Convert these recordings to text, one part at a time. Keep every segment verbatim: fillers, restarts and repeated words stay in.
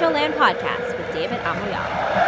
Calcioland Podcast with David Amoyala.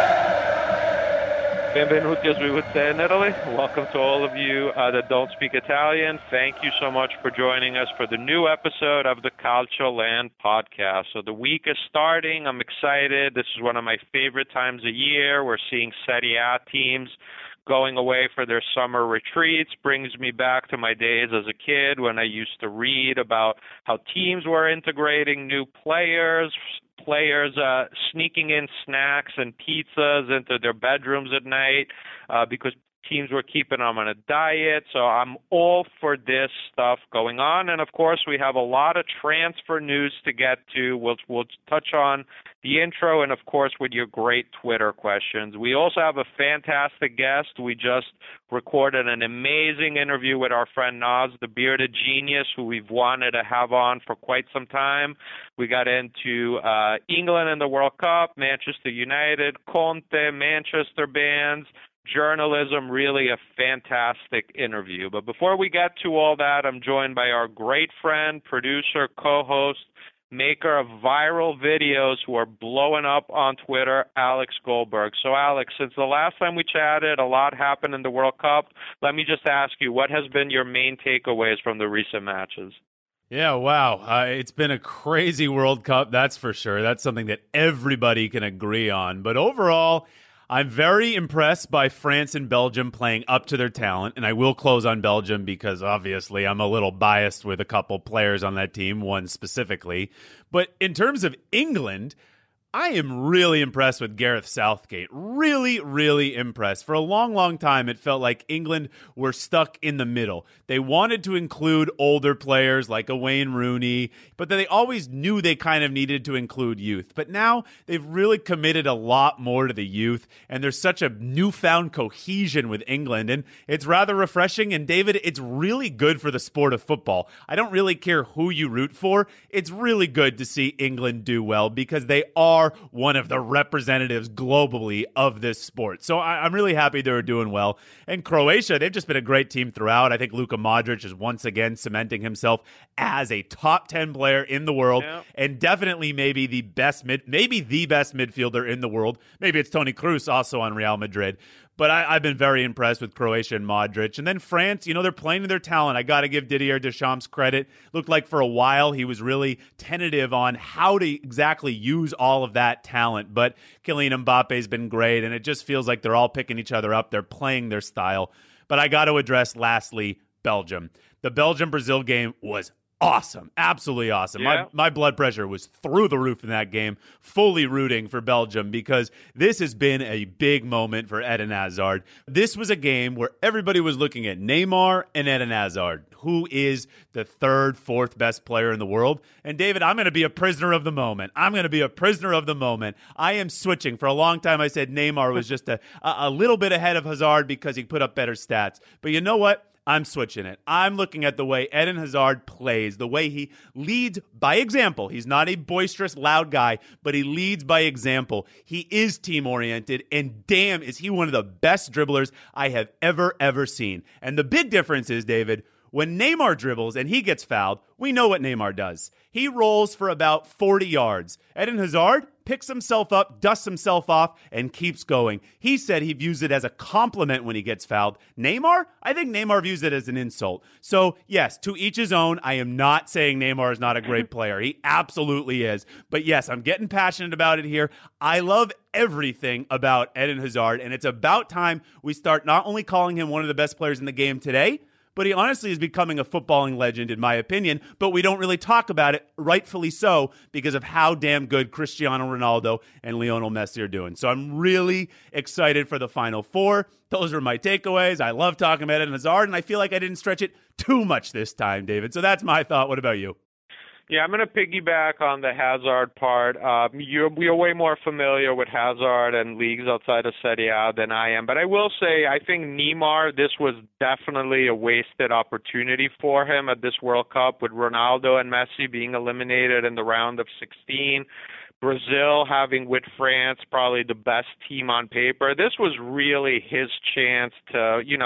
Benvenuti, as we would say in Italy. Welcome to all of you uh, that don't speak Italian. Thank you so much for joining us for the new episode of the Calcioland Podcast. So the week is starting. I'm excited. This is one of my favorite times of year. We're seeing Serie A teams going away for their summer retreats. Brings me back to my days as a kid when I used to read about how teams were integrating new players, players uh, sneaking in snacks and pizzas into their bedrooms at night uh, because teams were keeping them on a diet. So I'm all for this stuff going on. And, of course, we have a lot of transfer news to get to. We'll, we'll touch on the intro and, of course, with your great Twitter questions. We also have a fantastic guest. We just recorded an amazing interview with our friend Naz, the bearded genius, who we've wanted to have on for quite some time. We got into uh, England and the World Cup, Manchester United, Conte, Manchester bands, journalism, really a fantastic interview. But before we get to all that, I'm joined by our great friend, producer, co-host, maker of viral videos who are blowing up on Twitter, Alex Goldberg. So, Alex, since the last time we chatted, a lot happened in the World Cup. Let me just ask you, what has been your main takeaways from the recent matches? Yeah, wow. Uh, it's been a crazy World Cup, that's for sure. That's something that everybody can agree on. But overall, I'm very impressed by France and Belgium playing up to their talent, and I will close on Belgium because obviously I'm a little biased with a couple players on that team, one specifically. But in terms of England, I am really impressed with Gareth Southgate. Really, really impressed. For a long, long time, it felt like England were stuck in the middle. They wanted to include older players like a Wayne Rooney, but they always knew they kind of needed to include youth. But now they've really committed a lot more to the youth, and there's such a newfound cohesion with England, and it's rather refreshing. And David, it's really good for the sport of football. I don't really care who you root for. It's really good to see England do well because they are one of the representatives globally of this sport. So I, I'm really happy they're doing well. And Croatia, they've just been a great team throughout. I think Luka Modric is once again cementing himself as a top ten player in the world, yeah. and definitely maybe the best mid, maybe the best midfielder in the world. Maybe it's Toni Kroos also on Real Madrid. But I, I've been very impressed with Croatia and Modric. And then France, you know, they're playing to their talent. I got to give Didier Deschamps credit. Looked like for a while he was really tentative on how to exactly use all of that talent. But Kylian Mbappe's been great, and it just feels like they're all picking each other up. They're playing their style. But I got to address, lastly, Belgium. The Belgium-Brazil game was awesome. Absolutely awesome. Yeah. My my blood pressure was through the roof in that game, fully rooting for Belgium because this has been a big moment for Eden Hazard. This was a game where everybody was looking at Neymar and Eden Hazard, who is the third, fourth best player in the world. And David, I'm going to be a prisoner of the moment. I'm going to be a prisoner of the moment. I am switching. For a long time, I said Neymar was just a, a little bit ahead of Hazard because he put up better stats. But you know what? I'm switching it. I'm looking at the way Eden Hazard plays, the way he leads by example. He's not a boisterous, loud guy, but he leads by example. He is team-oriented, and damn, is he one of the best dribblers I have ever, ever seen. And the big difference is, David, when Neymar dribbles and he gets fouled, we know what Neymar does. He rolls for about forty yards. Eden Hazard picks himself up, dusts himself off, and keeps going. He said he views it as a compliment when he gets fouled. Neymar? I think Neymar views it as an insult. So, yes, to each his own. I am not saying Neymar is not a great player. He absolutely is. But yes, I'm getting passionate about it here. I love everything about Eden Hazard, and it's about time we start not only calling him one of the best players in the game today, but he honestly is becoming a footballing legend, in my opinion. But we don't really talk about it, rightfully so, because of how damn good Cristiano Ronaldo and Lionel Messi are doing. So I'm really excited for the Final Four. Those are my takeaways. I love talking about Eden Hazard, and I feel like I didn't stretch it too much this time, David. So that's my thought. What about you? Yeah, I'm going to piggyback on the Hazard part. Um, you're, you're way more familiar with Hazard and leagues outside of Serie A than I am. But I will say, I think Neymar, this was definitely a wasted opportunity for him at this World Cup with Ronaldo and Messi being eliminated in the round of sixteen. Brazil having with France probably the best team on paper. This was really his chance to, you know,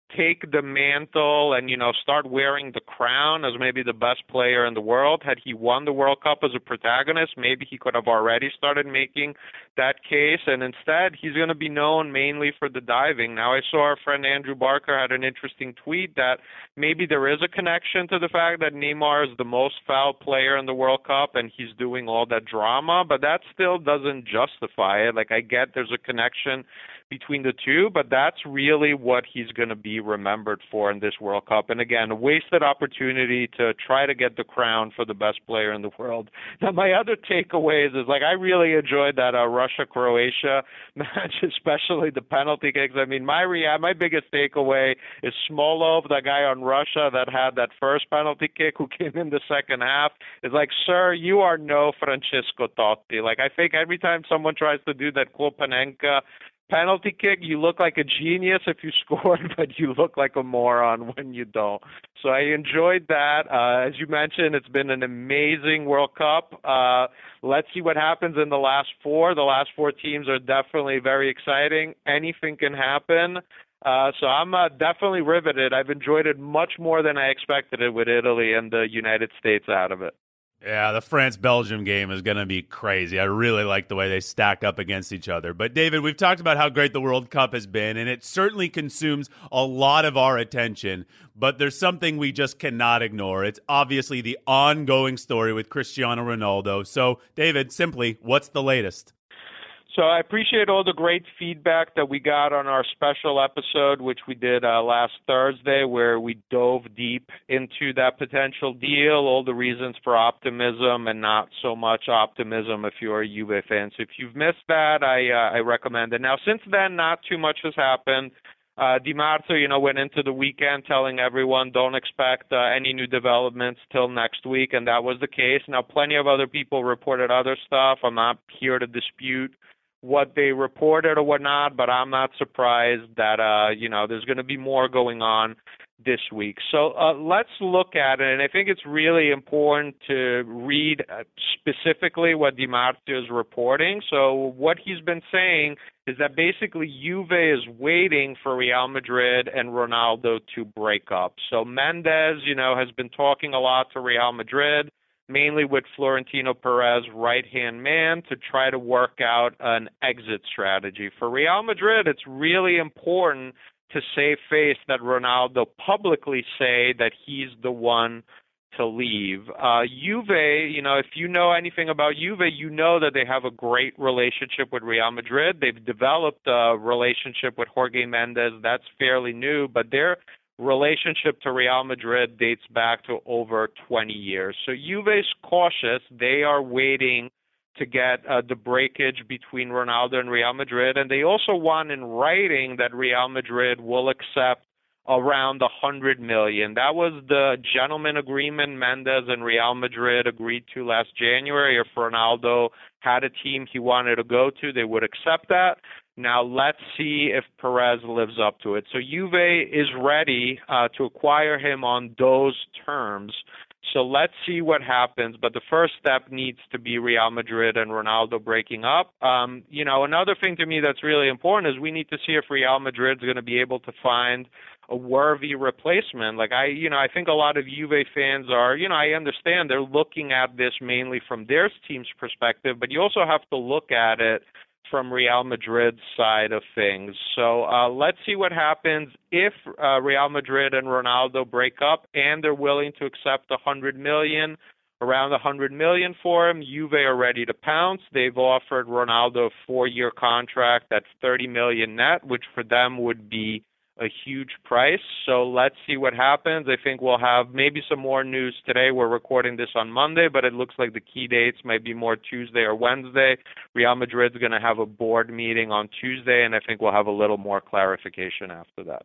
take the mantle and, you know, start wearing the crown as maybe the best player in the world. Had he won the World Cup as a protagonist, maybe he could have already started making that case. And instead, he's going to be known mainly for the diving. Now, I saw our friend Andrew Barker had an interesting tweet that maybe there is a connection to the fact that Neymar is the most fouled player in the World Cup and he's doing all that drama, but that still doesn't justify it. Like, I get there's a connection between the two, but that's really what he's going to be remembered for in this World Cup. And again, a wasted opportunity to try to get the crown for the best player in the world. Now, my other takeaways is, like, I really enjoyed that uh, Russia-Croatia match, especially the penalty kicks. I mean, my rea- my biggest takeaway is Smolov, the guy on Russia that had that first penalty kick who came in the second half. Is like, sir, you are no Francesco Totti. Like, I think every time someone tries to do that Klopanenka penalty kick, you look like a genius if you scored, but you look like a moron when you don't. So I enjoyed that. Uh, as you mentioned, it's been an amazing World Cup. Uh, let's see what happens in the last four. The last four teams are definitely very exciting. Anything can happen. Uh, so I'm uh, definitely riveted. I've enjoyed it much more than I expected it with Italy and the United States out of it. Yeah, the France-Belgium game is going to be crazy. I really like the way they stack up against each other. But, David, we've talked about how great the World Cup has been, and it certainly consumes a lot of our attention. But there's something we just cannot ignore. It's obviously the ongoing story with Cristiano Ronaldo. So, David, simply, what's the latest? So I appreciate all the great feedback that we got on our special episode, which we did uh, last Thursday, where we dove deep into that potential deal, all the reasons for optimism and not so much optimism if you're a Juve fan. So if you've missed that, I, uh, I recommend it. Now, since then, not too much has happened. Uh, Di Marzio, you know, went into the weekend telling everyone don't expect uh, any new developments till next week, and that was the case. Now, plenty of other people reported other stuff. I'm not here to dispute what they reported or whatnot, but I'm not surprised that, uh, you know, there's going to be more going on this week. So uh, let's look at it, and I think it's really important to read uh, specifically what Di Marzio is reporting. So what he's been saying is that basically Juve is waiting for Real Madrid and Ronaldo to break up. So Mendes, you know, has been talking a lot to Real Madrid, mainly with Florentino Perez, right-hand man, to try to work out an exit strategy. For Real Madrid, it's really important to save face that Ronaldo publicly say that he's the one to leave. Uh, Juve, you know, if you know anything about Juve, you know that they have a great relationship with Real Madrid. They've developed a relationship with Jorge Mendes. That's fairly new, but they're relationship to Real Madrid dates back to over twenty years. So Juve's cautious. They are waiting to get uh, the breakage between Ronaldo and Real Madrid, and they also want in writing that Real Madrid will accept around one hundred million dollars. That was the gentleman agreement Mendes and Real Madrid agreed to last January. If Ronaldo had a team he wanted to go to, they would accept that. Now let's see if Perez lives up to it. So Juve is ready uh, to acquire him on those terms. So let's see what happens. But the first step needs to be Real Madrid and Ronaldo breaking up. Um, you know, another thing to me that's really important is we need to see if Real Madrid's going to be able to find a worthy replacement. Like I, you know, I think a lot of Juve fans are, you know, I understand they're looking at this mainly from their team's perspective, but you also have to look at it from Real Madrid's side of things. So uh, let's see what happens if uh, Real Madrid and Ronaldo break up and they're willing to accept one hundred million dollars, around one hundred million dollars for him. Juve are ready to pounce. They've offered Ronaldo a four-year contract at thirty million dollars net, which for them would be a huge price. So let's see what happens. I think we'll have maybe some more news today. We're recording this on Monday, but it looks like the key dates might be more Tuesday or Wednesday. Real Madrid's going to have a board meeting on Tuesday, and I think we'll have a little more clarification after that.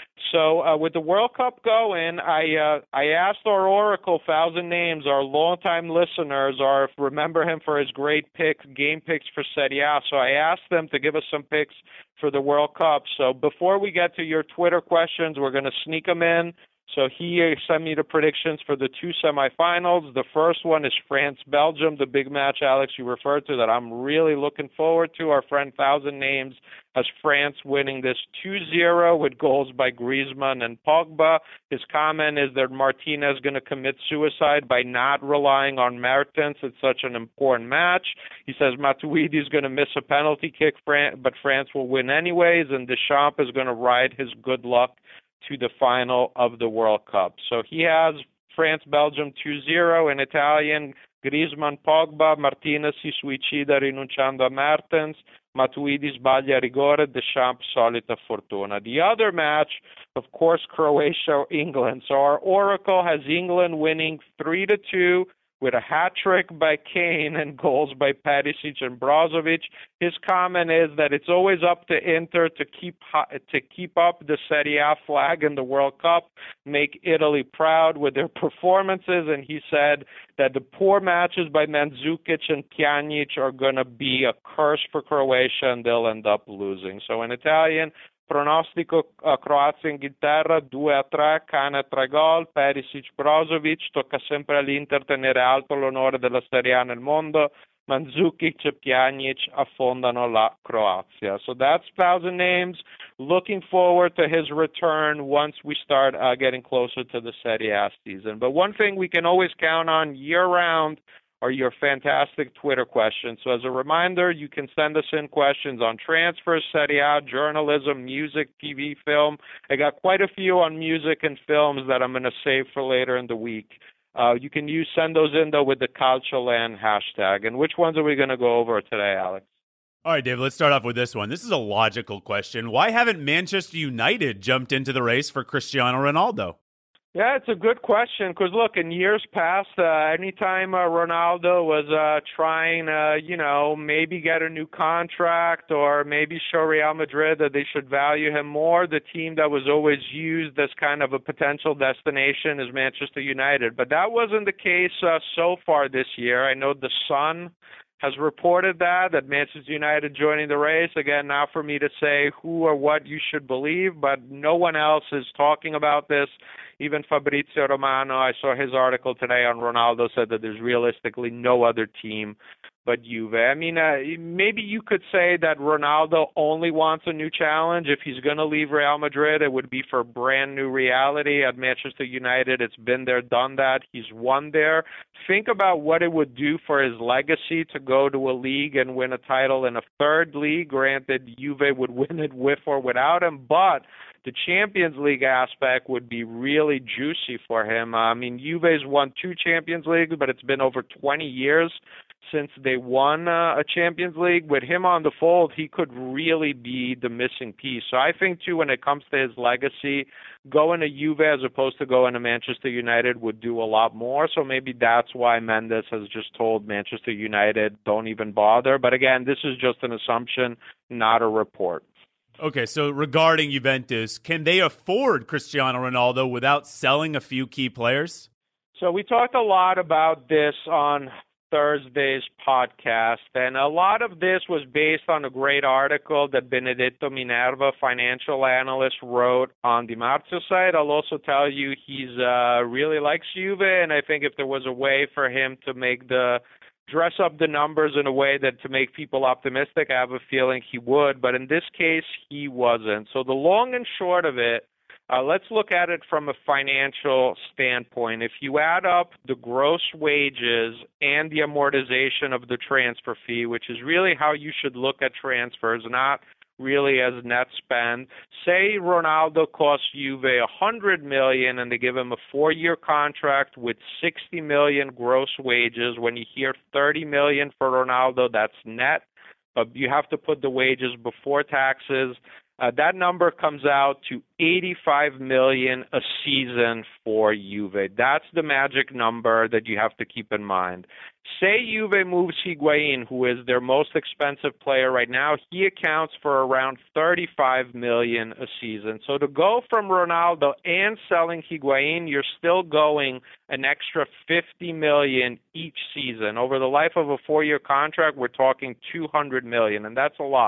So uh, with the World Cup going, I uh, I asked our Oracle, Thousand Names, our longtime listeners, or remember him for his great picks, game picks for Serie A. So I asked them to give us some picks for the World Cup. So before we get to your Twitter questions, we're going to sneak them in. So he sent me the predictions for the two semifinals. The first one is France-Belgium, the big match, Alex, you referred to, that I'm really looking forward to. Our friend Thousand Names has France winning this two zero with goals by Griezmann and Pogba. His comment is that Martinez is going to commit suicide by not relying on Mertens. It's such an important match. He says Matuidi is going to miss a penalty kick, but France will win anyways, and Deschamps is going to ride his good luck to the final of the World Cup. So he has France-Belgium two zero in Italian. Griezmann, Pogba, Martinez si suicida rinunciando a Mertens, Matuidi sbaglia rigore, Deschamps solita fortuna. The other match, of course, Croatia, England. So our Oracle has England winning three to two with a hat trick by Kane and goals by Perisic and Brozovic. His comment is that it's always up to Inter to keep to keep up the Serie A flag in the World Cup, make Italy proud with their performances, and he said that the poor matches by Mandzukic and Pjanic are going to be a curse for Croatia and they'll end up losing. So in Italian, pronostico uh, Croazia-Inghilterra due a tre, Cane tre gol, Perisic, Brozovic, tocca sempre all'Inter tenere alto l'onore della Serie A nel mondo, Mandzukic e Pjanic affondano la Croazia. So that's Thousand Names. Looking forward to his return once we start uh, getting closer to the Serie A season. But one thing we can always count on year-round are your fantastic Twitter questions. So as a reminder, you can send us in questions on transfers, Serie A, journalism, music, T V, film. I got quite a few on music and films that I'm going to save for later in the week. Uh, you can use send those in, though, with the Calcioland hashtag. And which ones are we going to go over today, Alex? All right, Dave, let's start off with this one. This is a logical question. Why haven't Manchester United jumped into the race for Cristiano Ronaldo? Yeah, it's a good question because, look, in years past, uh, anytime uh, Ronaldo was uh, trying, uh, you know, maybe get a new contract or maybe show Real Madrid that they should value him more, the team that was always used as kind of a potential destination is Manchester United. But that wasn't the case uh, so far this year. I know The Sun has reported that, that Manchester United joining the race. Again, not for me to say who or what you should believe, but no one else is talking about this. Even Fabrizio Romano, I saw his article today on Ronaldo, said that there's realistically no other team but Juve. I mean, uh, maybe you could say that Ronaldo only wants a new challenge. If he's going to leave Real Madrid, it would be for a brand new reality. At Manchester United, it's been there, done that. He's won there. Think about what it would do for his legacy to go to a league and win a title in a third league. Granted, Juve would win it with or without him, but the Champions League aspect would be really juicy for him. Uh, I mean, Juve's won two Champions Leagues, but it's been over twenty years since they won uh, a Champions League. With him on the fold, he could really be the missing piece. So I think, too, when it comes to his legacy, going to Juve as opposed to going to Manchester United would do a lot more. So maybe that's why Mendes has just told Manchester United, don't even bother. But again, this is just an assumption, not a report. Okay, so regarding Juventus, can they afford Cristiano Ronaldo without selling a few key players? So we talked a lot about this on Thursday's podcast, and a lot of this was based on a great article that Benedetto Minerva, financial analyst, wrote on the Marzio site. I'll also tell you he's uh, really likes Juve, and I think if there was a way for him to make the dress up the numbers in a way that to make people optimistic, I have a feeling he would, but in this case, he wasn't. So the long and short of it, Uh, let's look at it from a financial standpoint. If you add up the gross wages and the amortization of the transfer fee, which is really how you should look at transfers, not really as net spend. Say Ronaldo costs Juve one hundred million dollars and they give him a four-year contract with sixty million dollars gross wages. When you hear thirty million dollars for Ronaldo, that's net, but you have to put the wages before taxes. Uh, that number comes out to eighty-five million dollars a season for Juve. That's the magic number that you have to keep in mind. Say Juve moves Higuain, who is their most expensive player right now. He accounts for around thirty-five million dollars a season. So to go from Ronaldo and selling Higuain, you're still going an extra fifty million dollars each season. Over the life of a four-year contract, we're talking two hundred million dollars, and that's a lot.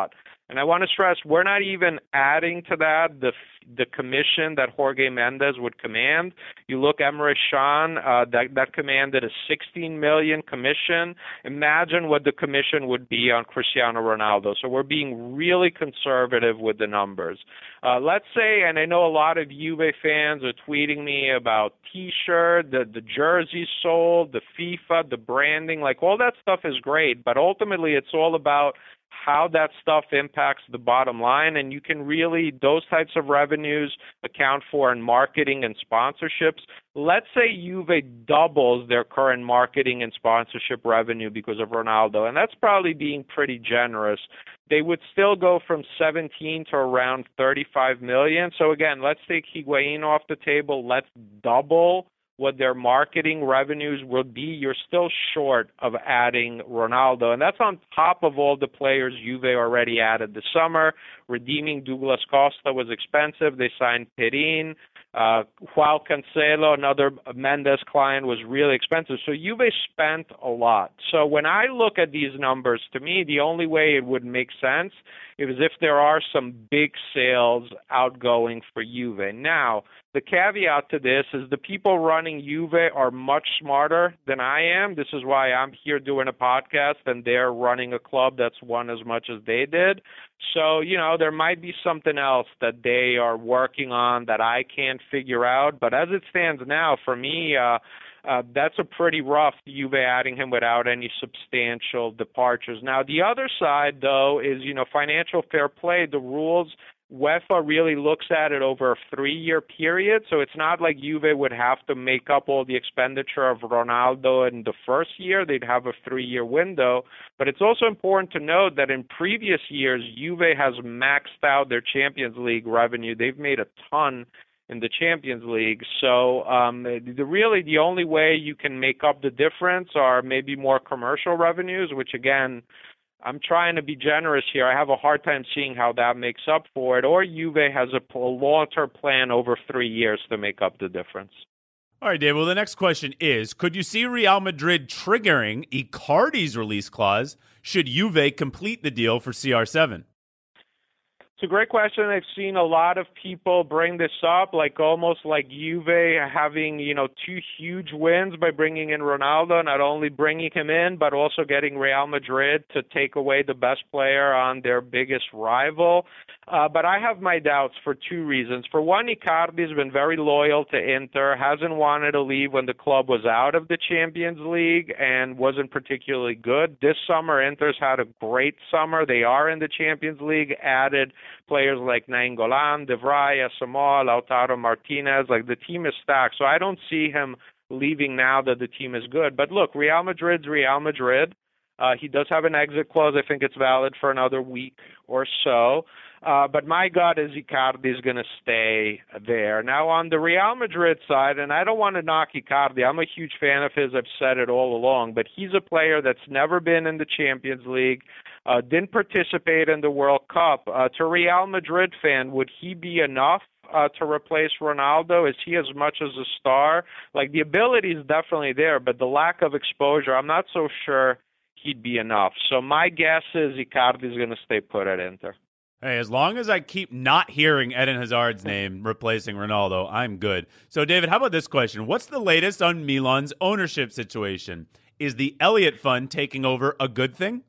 And I want to stress, we're not even adding to that the the commission that Jorge Mendes would command. You look, Emre Can, uh, that, that commanded a sixteen million dollars commission. Imagine what the commission would be on Cristiano Ronaldo. So we're being really conservative with the numbers. Uh, let's say, and I know a lot of Juve fans are tweeting me about T-shirt, the, the jerseys sold, the FIFA, the branding, like all that stuff is great, but ultimately it's all about how that stuff impacts the bottom line, and you can really, those types of revenues account for in marketing and sponsorships. Let's say Juve doubles their current marketing and sponsorship revenue because of Ronaldo, and that's probably being pretty generous. They would still go from seventeen to around thirty-five million. So again, let's take Higuain off the table. Let's double what their marketing revenues will be. You're still short of adding Ronaldo. And that's on top of all the players Juve already added this summer. Redeeming Douglas Costa was expensive. They signed Perin. Uh, Joao Cancelo, another Mendes client, was really expensive. So Juve spent a lot. So when I look at these numbers, to me, the only way it would make sense is if there are some big sales outgoing for Juve. Now, the caveat to this is the people running Juve are much smarter than I am. This is why I'm here doing a podcast and they're running a club that's won as much as they did. So, you know, there might be something else that they are working on that I can't figure out. But as it stands now, for me, uh, uh, that's a pretty rough Juve adding him without any substantial departures. Now, the other side, though, is, you know, financial fair play. The rules, UEFA really looks at it over a three-year period, so it's not like Juve would have to make up all the expenditure of Ronaldo in the first year. They'd have a three-year window. But it's also important to note that in previous years, Juve has maxed out their Champions League revenue. They've made a ton in the Champions League. So um, the, really the only way you can make up the difference are maybe more commercial revenues, which, again, I'm trying to be generous here. I have a hard time seeing how that makes up for it. Or Juve has a, a long-term plan over three years to make up the difference. All right, Dave. Well, the next question is, could you see Real Madrid triggering Icardi's release clause should Juve complete the deal for C R seven? It's a great question. I've seen a lot of people bring this up, like almost like Juve having, you know, two huge wins by bringing in Ronaldo, not only bringing him in, but also getting Real Madrid to take away the best player on their biggest rival. Uh, but I have my doubts for two reasons. For one, Icardi's been very loyal to Inter, hasn't wanted to leave when the club was out of the Champions League and wasn't particularly good. This summer, Inter's had a great summer. They are in the Champions League, added players like Nainggolan, De Vrij, Asamoah, Lautaro Martinez. Like, the team is stacked. So I don't see him leaving now that the team is good. But look, Real Madrid's Real Madrid. Uh, he does have an exit clause. I think it's valid for another week or so. Uh, but my gut is Icardi is going to stay there. Now, on the Real Madrid side, and I don't want to knock Icardi. I'm a huge fan of his. I've said it all along. But he's a player that's never been in the Champions League, uh, didn't participate in the World Cup. Uh, to Real Madrid fan, would he be enough uh, to replace Ronaldo? Is he as much as a star? Like, the ability is definitely there, but the lack of exposure, I'm not so sure he'd be enough. So my guess is Icardi is going to stay put at Inter. Hey, as long as I keep not hearing Eden Hazard's name replacing Ronaldo, I'm good. So, David, how about this question? What's the latest on Milan's ownership situation? Is the Elliott Fund taking over a good thing?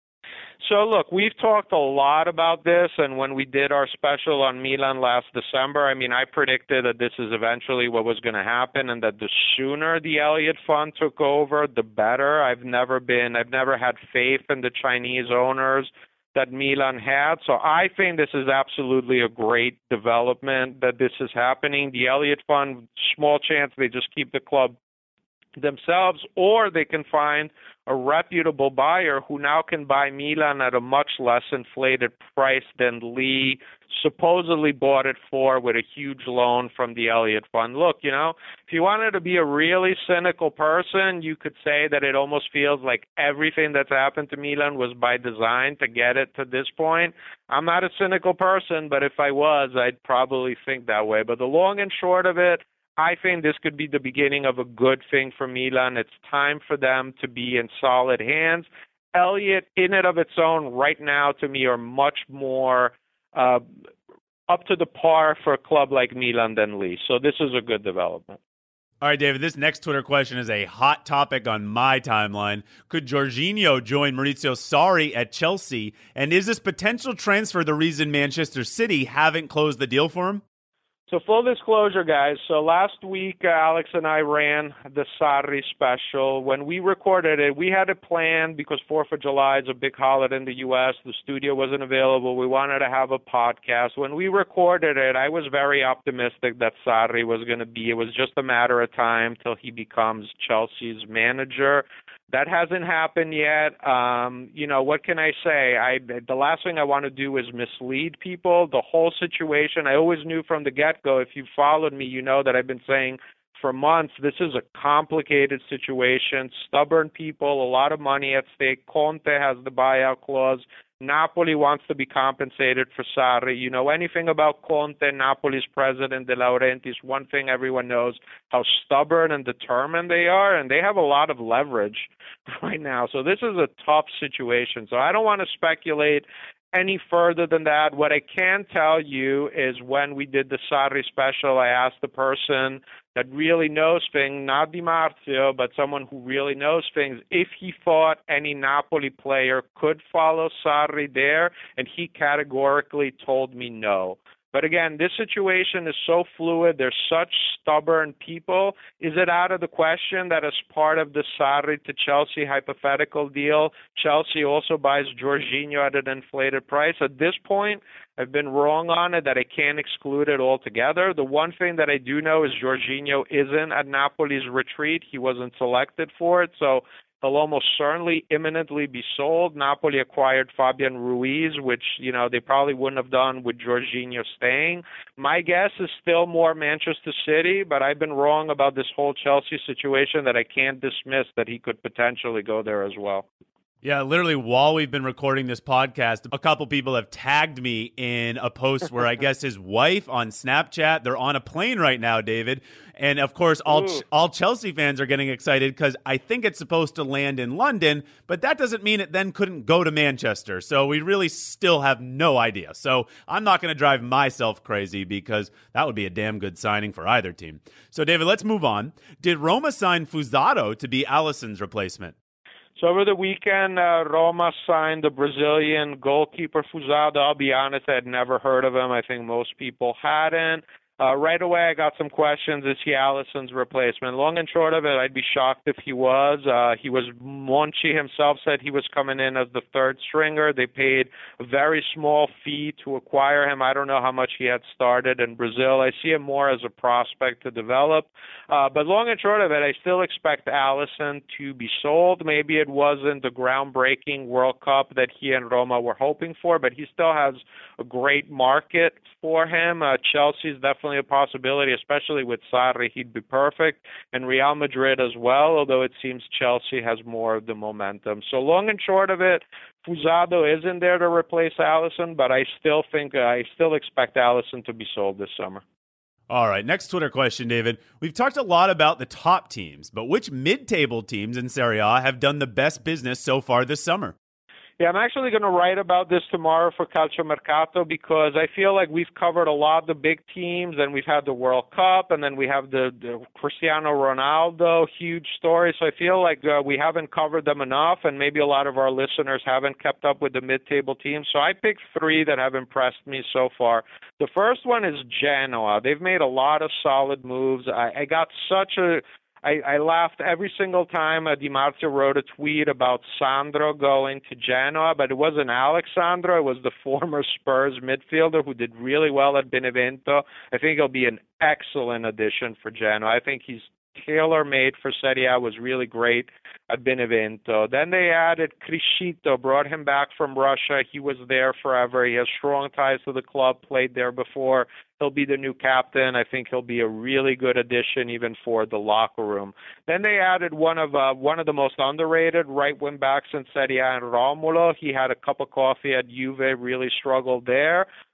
So, look, we've talked a lot about this, and when we did our special on Milan last December, I mean, I predicted that this is eventually what was going to happen, and that the sooner the Elliott Fund took over, the better. I've never been, I've never had faith in the Chinese owners that Milan had. So I think this is absolutely a great development that this is happening. The Elliott Fund, small chance they just keep the club themselves, or they can find a reputable buyer who now can buy Milan at a much less inflated price than Lee supposedly bought it for with a huge loan from the Elliott Fund. Look, you know, if you wanted to be a really cynical person, you could say that it almost feels like everything that's happened to Milan was by design to get it to this point. I'm not a cynical person, but if I was, I'd probably think that way. But the long and short of it, I think this could be the beginning of a good thing for Milan. It's time for them to be in solid hands. Elliott, in and of its own, right now, to me, are much more uh, up to the par for a club like Milan than Lee. So this is a good development. All right, David, this next Twitter question is a hot topic on my timeline. Could Jorginho join Maurizio Sarri at Chelsea? And is this potential transfer the reason Manchester City haven't closed the deal for him? So full disclosure, guys. So last week, uh, Alex and I ran the Sarri special. When we recorded it, we had a plan because fourth of July is a big holiday in the U S. The studio wasn't available. We wanted to have a podcast. When we recorded it, I was very optimistic that Sarri was going to be. It was just a matter of time till he becomes Chelsea's manager. That hasn't happened yet. Um, you know, what can I say? I the last thing I want to do is mislead people. The whole situation, I always knew from the get-go, if you followed me, you know that I've been saying for months, this is a complicated situation, stubborn people, a lot of money at stake. Conte has the buyout clause. Napoli wants to be compensated for Sarri. You know anything about Conte, Napoli's president, De Laurentiis, one thing everyone knows, how stubborn and determined they are, and they have a lot of leverage right now. So this is a tough situation. So I don't want to speculate any further than that. What I can tell you is when we did the Sarri special, I asked the person that really knows things, not Di Marzio, but someone who really knows things, if he thought any Napoli player could follow Sarri there, and he categorically told me no. But again, this situation is so fluid. There's such stubborn people. Is it out of the question that as part of the Sarri to Chelsea hypothetical deal, Chelsea also buys Jorginho at an inflated price? At this point, I've been wrong on it, that I can't exclude it altogether. The one thing that I do know is Jorginho isn't at Napoli's retreat. He wasn't selected for it, so he'll almost certainly imminently be sold. Napoli acquired Fabian Ruiz, which, you know, they probably wouldn't have done with Jorginho staying. My guess is still more Manchester City, but I've been wrong about this whole Chelsea situation that I can't dismiss that he could potentially go there as well. Yeah, literally while we've been recording this podcast, a couple people have tagged me in a post where I guess his wife on Snapchat, they're on a plane right now, David. And of course, all Ch- all Chelsea fans are getting excited because I think it's supposed to land in London, but that doesn't mean it then couldn't go to Manchester. So we really still have no idea. So I'm not going to drive myself crazy because that would be a damn good signing for either team. So David, let's move on. Did Roma sign Fuzado to be Alisson's replacement? So over the weekend, uh, Roma signed the Brazilian goalkeeper Fuzado. I'll be honest, I had never heard of him. I think most people hadn't. Uh, right away, I got some questions. Is he Alisson's replacement? Long and short of it, I'd be shocked if he was. Uh, he was, Monchi himself said he was coming in as the third stringer. They paid a very small fee to acquire him. I don't know how much he had started in Brazil. I see him more as a prospect to develop. Uh, but long and short of it, I still expect Alisson to be sold. Maybe it wasn't the groundbreaking World Cup that he and Roma were hoping for, but he still has a great market for him. Uh, Chelsea's definitely a possibility, especially with Sarri. He'd be perfect. And Real Madrid as well, although it seems Chelsea has more of the momentum. So long and short of it, Fuzado isn't there to replace Alisson, but I still think, uh, I still expect Alisson to be sold this summer. All right, next Twitter question, David. We've talked a lot about the top teams, but which mid-table teams in Serie A have done the best business so far this summer? Yeah, I'm actually going to write about this tomorrow for Calciomercato because I feel like we've covered a lot of the big teams, and we've had the World Cup, and then we have the, the Cristiano Ronaldo, huge story. So I feel like uh, we haven't covered them enough, and maybe a lot of our listeners haven't kept up with the mid-table teams. So I picked three that have impressed me so far. The first one is Genoa. They've made a lot of solid moves. I, I got such a... I, I laughed every single time uh, Di Marzio wrote a tweet about Sandro going to Genoa, but it wasn't Alex Sandro. It was the former Spurs midfielder who did really well at Benevento. I think he'll be an excellent addition for Genoa. I think he's tailor-made for Serie A, was really great at Benevento. Then they added Criscito, brought him back from Russia. He was there forever. He has strong ties to the club, played there before. He'll be the new captain. I think he'll be a really good addition even for the locker room. Then they added one of uh, one of the most underrated right wing backs in Serie A, Romulo. He had a cup of coffee at Juve, really struggled there.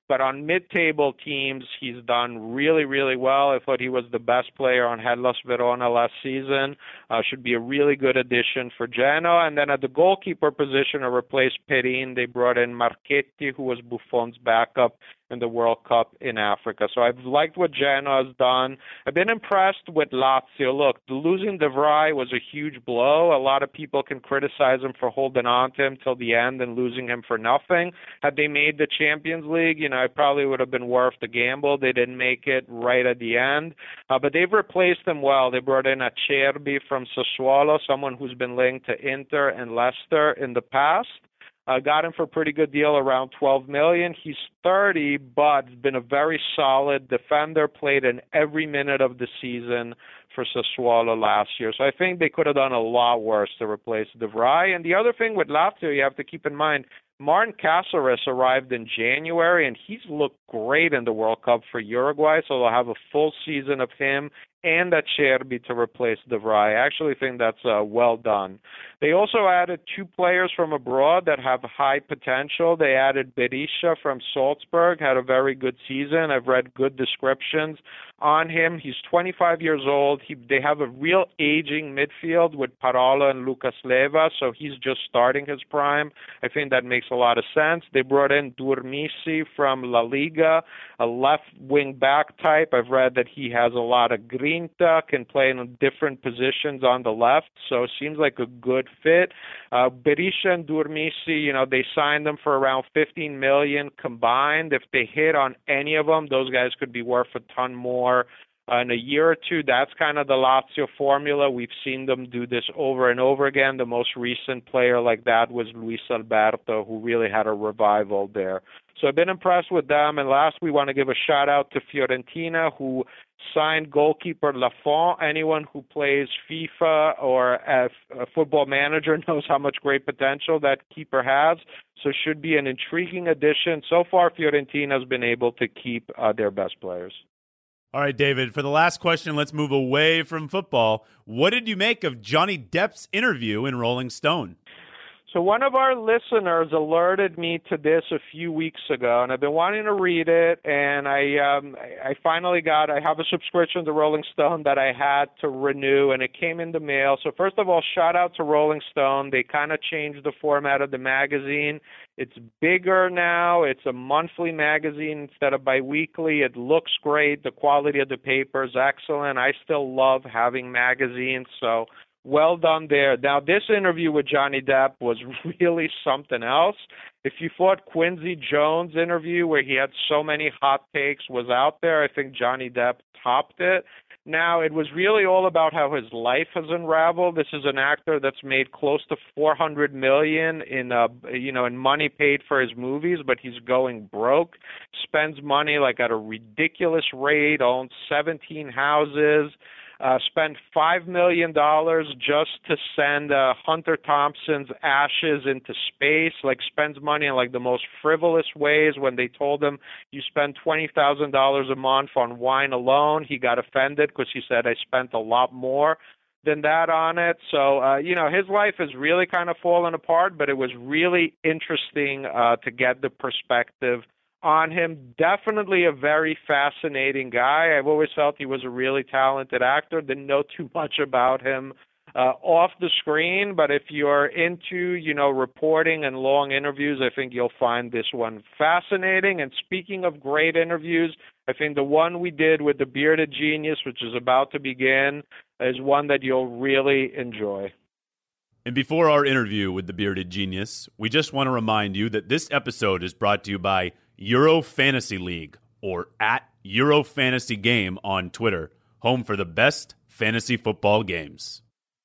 But on mid-table teams, he's done really, really well. I thought he was the best player on Hellas Verona last season. Uh, should be a really good addition for Genoa. And then at the goalkeeper position, to replace Perin, they brought in Marchetti, who was Buffon's backup in the World Cup in Africa. So I've liked what Genoa has done. I've been impressed with Lazio. Look, losing De Vrij was a huge blow. A lot of people can criticize him for holding on to him till the end and losing him for nothing. Had they made the Champions League, you know, it probably would have been worth the gamble. They didn't make it right at the end. Uh, but they've replaced him well. They brought in Acerbi from Sassuolo, someone who's been linked to Inter and Leicester in the past. Uh, got him for a pretty good deal, around twelve million dollars. He's thirty, but been a very solid defender, played in every minute of the season for Sassuolo last year. So I think they could have done a lot worse to replace De Vrij. And the other thing with Lazio, you have to keep in mind, Martin Caceres arrived in January, and he's looked great in the World Cup for Uruguay, so they'll have a full season of him and Acerbi to replace De Vrij. I actually think that's uh, well done. They also added two players from abroad that have high potential. They added Berisha from Salzburg, had a very good season. I've read good descriptions on him. He's twenty-five years old. He, they have a real aging midfield with Parola and Lucas Leiva, so he's just starting his prime. I think that makes a lot of sense. They brought in Durmisi from La Liga, a left wing back type. I've read that he has a lot of grinta, can play in different positions on the left, so it seems like a good fit. Uh, Berisha and Durmisi, you know, they signed them for around fifteen million dollars combined. If they hit on any of them, those guys could be worth a ton more uh, in a year or two. That's kind of the Lazio formula. We've seen them do this over and over again. The most recent player like that was Luis Alberto, who really had a revival there. So I've been impressed with them. And last, we want to give a shout-out to Fiorentina, who signed goalkeeper Lafont. Anyone who plays FIFA or a, a football manager knows how much great potential that keeper has. So should be an intriguing addition. So far, Fiorentina has been able to keep uh, their best players. All right, David, for the last question, let's move away from football. What did you make of Johnny Depp's interview in Rolling Stone? So one of our listeners alerted me to this a few weeks ago, and I've been wanting to read it, and I um, I finally got, I have a subscription to Rolling Stone that I had to renew, and it came in the mail. So first of all, shout out to Rolling Stone. They kind of changed the format of the magazine. It's bigger now. It's a monthly magazine instead of biweekly. It looks great. The quality of the paper is excellent. I still love having magazines, so well done there. Now, this interview with Johnny Depp was really something else. If you thought Quincy Jones' interview, where he had so many hot takes, was out there, I think Johnny Depp topped it. Now, it was really all about how his life has unraveled. This is an actor that's made close to four hundred million dollars in, uh, you know, in money paid for his movies, but he's going broke. Spends money like at a ridiculous rate. Owns seventeen houses. Uh, spent five million dollars just to send uh, Hunter Thompson's ashes into space, like spends money in like the most frivolous ways. When they told him you spend twenty thousand dollars a month on wine alone, he got offended because he said I spent a lot more than that on it. So, uh, you know, his life has really kind of fallen apart, but it was really interesting uh, to get the perspective on him. Definitely a very fascinating guy. I've always felt he was a really talented actor. Didn't know too much about him uh, off the screen, but if you're into, you know, reporting and long interviews, I think you'll find this one fascinating. And speaking of great interviews, I think the one we did with the Bearded Genius, which is about to begin, is one that you'll really enjoy. And before our interview with the Bearded Genius, we just want to remind you that this episode is brought to you by Euro Fantasy League, or at Euro Fantasy Game on Twitter, home for the best fantasy football games.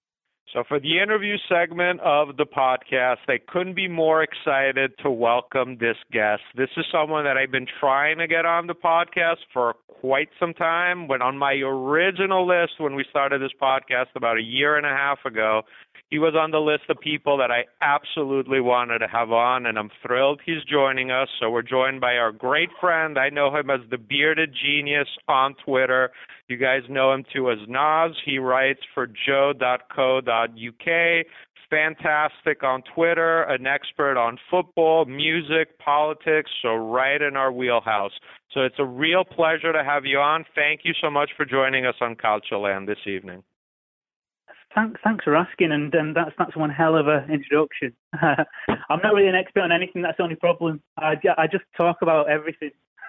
So for the interview segment of the podcast, I couldn't be more excited to welcome this guest. This is someone that I've been trying to get on the podcast for quite some time. When on my original list, when we started this podcast about a year and a half ago, he was on the list of people that I absolutely wanted to have on, and I'm thrilled he's joining us. So we're joined by our great friend. I know him as the Bearded Genius on Twitter. You guys know him too as Nas. He writes for joe dot co dot uk, fantastic on Twitter, an expert on football, music, politics, so right in our wheelhouse. So it's a real pleasure to have you on. Thank you so much for joining us on Culture Land this evening. Thanks, thanks for asking, and um, that's that's one hell of an introduction. I'm not really an expert on anything. That's the only problem. I, I just talk about everything.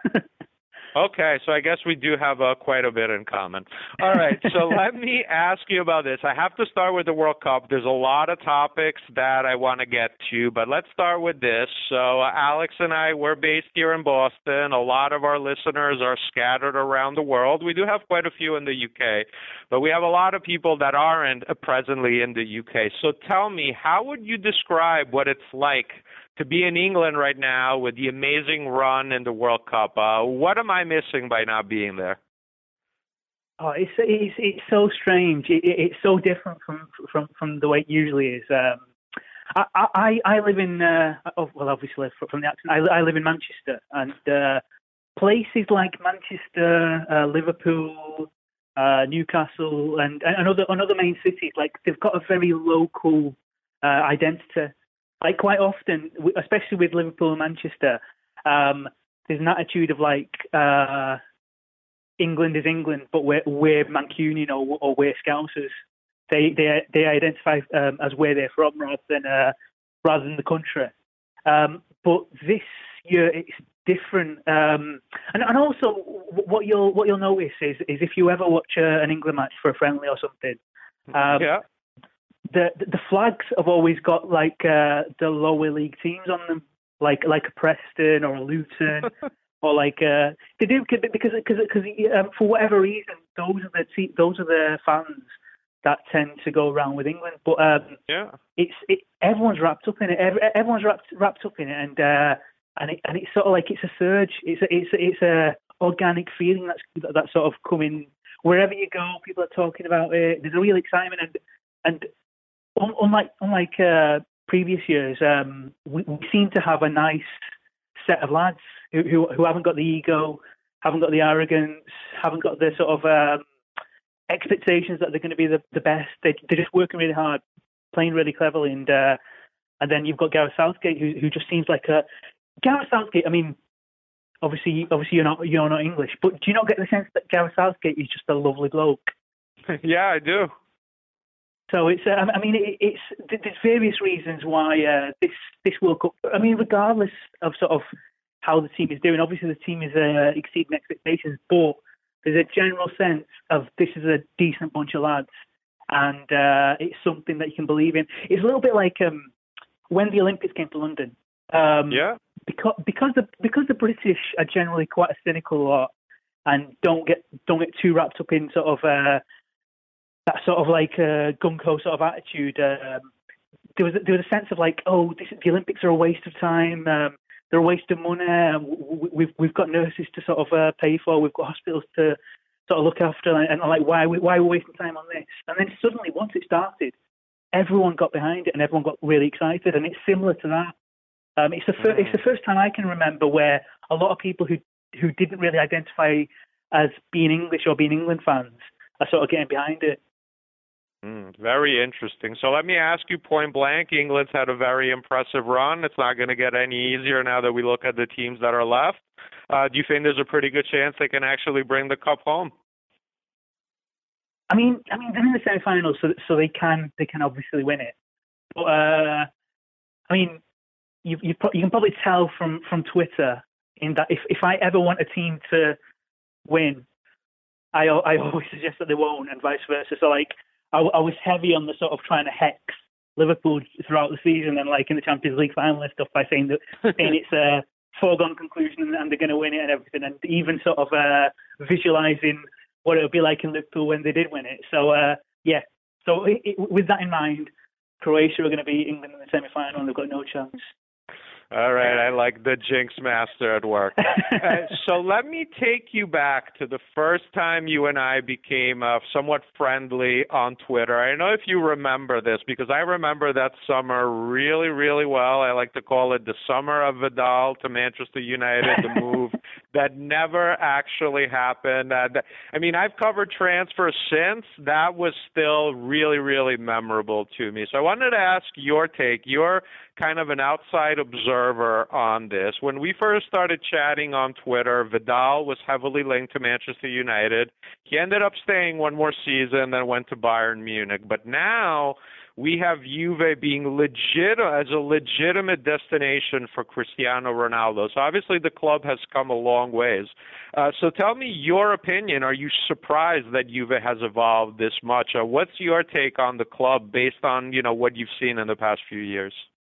Okay, so I guess we do have uh, quite a bit in common. All right, so let me ask you about this. I have to start with the World Cup. There's a lot of topics that I want to get to, but let's start with this. So uh, Alex and I, we're based here in Boston. A lot of our listeners are scattered around the world. We do have quite a few in the U K, but we have a lot of people that aren't uh, presently in the U K. So tell me, how would you describe what it's like to be in England right now with the amazing run in the World Cup? Uh, what am I missing by not being there? Oh, it's it's it's so strange. It, it, it's so different from from from the way it usually is. Um, I, I I live in uh, oh, well, obviously from the accent, I, I live in Manchester, and uh, places like Manchester, uh, Liverpool, uh, Newcastle, and and other and other main cities, like they've got a very local uh, identity. Like quite often, especially with Liverpool and Manchester, um, there's an attitude of like uh, England is England, but we're we're Mancunian or, or we're Scousers. They they they identify um, as where they're from rather than uh, rather than the country. Um, but this year it's different, um, and and also what you'll what you'll notice is is if you ever watch a, an England match for a friendly or something. Um, yeah. The the flags have always got like uh, the lower league teams on them, like like a Preston or a Luton, or like uh, they do because because because um, for whatever reason those are the te- those are the fans that tend to go around with England. But um, yeah, it's it, everyone's wrapped up in it. Every, everyone's wrapped wrapped up in it, and uh, and it, and it's sort of like it's a surge. It's a, it's a, it's a organic feeling that's that's sort of coming wherever you go. People are talking about it. There's a real excitement and and. Unlike unlike uh, previous years, um, we, we seem to have a nice set of lads who, who who haven't got the ego, haven't got the arrogance, haven't got the sort of um, expectations that they're going to be the, the best. They, they're just working really hard, playing really cleverly, and uh, and then you've got Gareth Southgate, who who just seems like a Gareth Southgate. I mean, obviously obviously you're not you're not English, but do you not get the sense that Gareth Southgate is just a lovely bloke? Yeah, I do. So it's, uh, I mean, it, it's there's various reasons why uh, this this World Cup. I mean, regardless of sort of how the team is doing, obviously the team is uh, exceeding expectations, but there's a general sense of this is a decent bunch of lads, and uh, it's something that you can believe in. It's a little bit like um, when the Olympics came to London. Um, yeah. Because because the because the British are generally quite a cynical lot and don't get don't get too wrapped up in sort of. Uh, that sort of like uh, gung-ho sort of attitude. Um, there was there was a sense of like, oh, this, the Olympics are a waste of time. Um, they're a waste of money. Um, we've we've got nurses to sort of uh, pay for. We've got hospitals to sort of look after. And, and like, why why are we wasting time on this? And then suddenly, once it started, everyone got behind it and everyone got really excited. And it's similar to that. Um, it's the fir- it's the first time I can remember where a lot of people who who didn't really identify as being English or being England fans are sort of getting behind it. Mm, very interesting. So let me ask you point blank, England's had a very impressive run. It's not going to get any easier now that we look at the teams that are left. Uh, do you think there's a pretty good chance they can actually bring the cup home? I mean, I mean, they're in the semi-finals, so so they can they can obviously win it. But uh, I mean, you you you can probably tell from, from Twitter in that if, if I ever want a team to win, I I always suggest that they won't, and vice versa. So like. I, I was heavy on the sort of trying to hex Liverpool throughout the season and like in the Champions League final and stuff by saying that saying it's a foregone conclusion and they're going to win it and everything, and even sort of uh, visualising what it would be like in Liverpool when they did win it. So uh, yeah, so it, it, with that in mind, Croatia are going to beat England in the semi-final and they've got no chance. All right, I like the jinx master at work. uh, so let me take you back to the first time you and I became uh, somewhat friendly on Twitter. I don't know if you remember this, because I remember that summer really, really well. I like to call it the summer of Vidal to Manchester United, the move that never actually happened. Uh, th- I mean, I've covered transfers since. That was still really, really memorable to me. So I wanted to ask your take. You're kind of an outside observer on this. When we first started chatting on Twitter, Vidal was heavily linked to Manchester United. He ended up staying one more season, then went to Bayern Munich. But now we have Juve being legit as a legitimate destination for Cristiano Ronaldo. So obviously the club has come a long ways. Uh, so tell me your opinion. Are you surprised that Juve has evolved this much? Uh, what's your take on the club based on, you know, what you've seen in the past few years?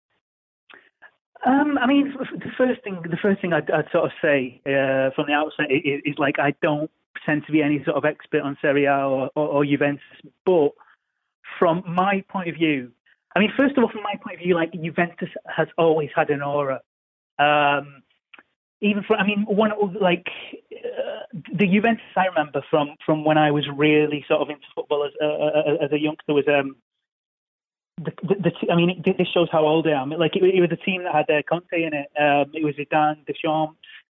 Um, I mean, the first thing, the first thing I'd, I'd sort of say uh, from the outset is, is like I don't pretend to be any sort of expert on Serie A or, or, or Juventus, but from my point of view, I mean, first of all, from my point of view, like Juventus has always had an aura. Um, even for, I mean, one like uh, the Juventus I remember from, from when I was really sort of into football as uh, as a youngster was um the, the, the I mean, it, this shows how old I am. Like it, it was a team that had uh, Conte in it. Um, it was Zidane, Deschamps,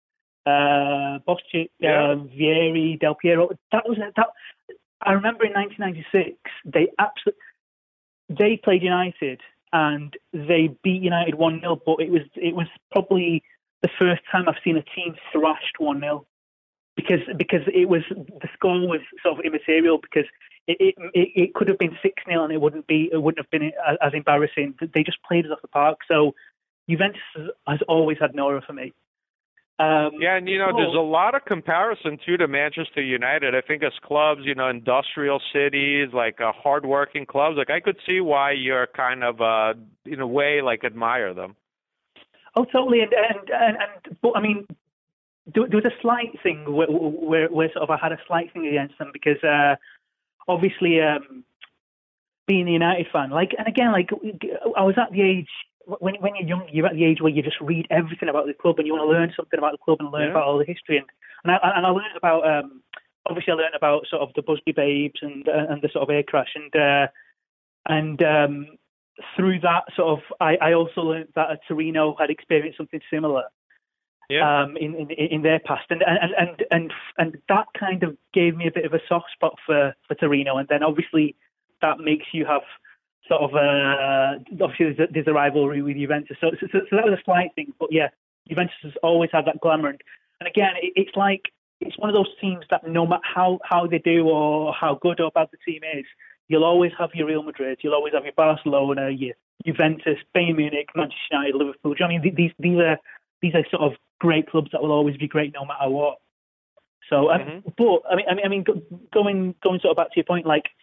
uh, Bostic, yeah. um, Vieri, Del Piero. That was that. I remember in nineteen ninety-six, they absolutely they played United and they beat United one nil, but it was it was probably the first time I've seen a team thrashed one nil because because it was the score was sort of immaterial because it it, it, it could have been six nil and it wouldn't be it wouldn't have been as, as embarrassing. They just played us off the park. So Juventus has always had an aura for me. Um, yeah, and, you know, so, there's a lot of comparison, too, to Manchester United. I think as clubs, you know, industrial cities, like uh, hardworking clubs, like I could see why you're kind of, uh, in a way, like admire them. Oh, totally. And, and, and, and but, I mean, there, there was a slight thing where, where, where sort of I had a slight thing against them because uh, obviously um, being a United fan, like, and again, like, I was at the age... When when you're young, you're at the age where you just read everything about the club and you want to learn something about the club and learn yeah. about all the history. And and I, and I learned about um, obviously I learned about sort of the Busby Babes and uh, and the sort of air crash and uh, and um, through that sort of I, I also learned that Torino had experienced something similar yeah. um, in, in in their past and and, and and and that kind of gave me a bit of a soft spot for, for Torino. And then obviously that makes you have sort of, uh, obviously there's a, there's a rivalry with Juventus. So, so, so that was a slight thing. But yeah, Juventus has always had that glamour. And, and again, it, it's like, it's one of those teams that no matter how, how they do or how good or bad the team is, you'll always have your Real Madrid, you'll always have your Barcelona, your Juventus, Bayern Munich, Manchester United, Liverpool. Do you know what I mean? These, these are, these are sort of great clubs that will always be great no matter what. So, um, mm-hmm. but I mean, I mean, I mean, going, going sort of back to your point, like,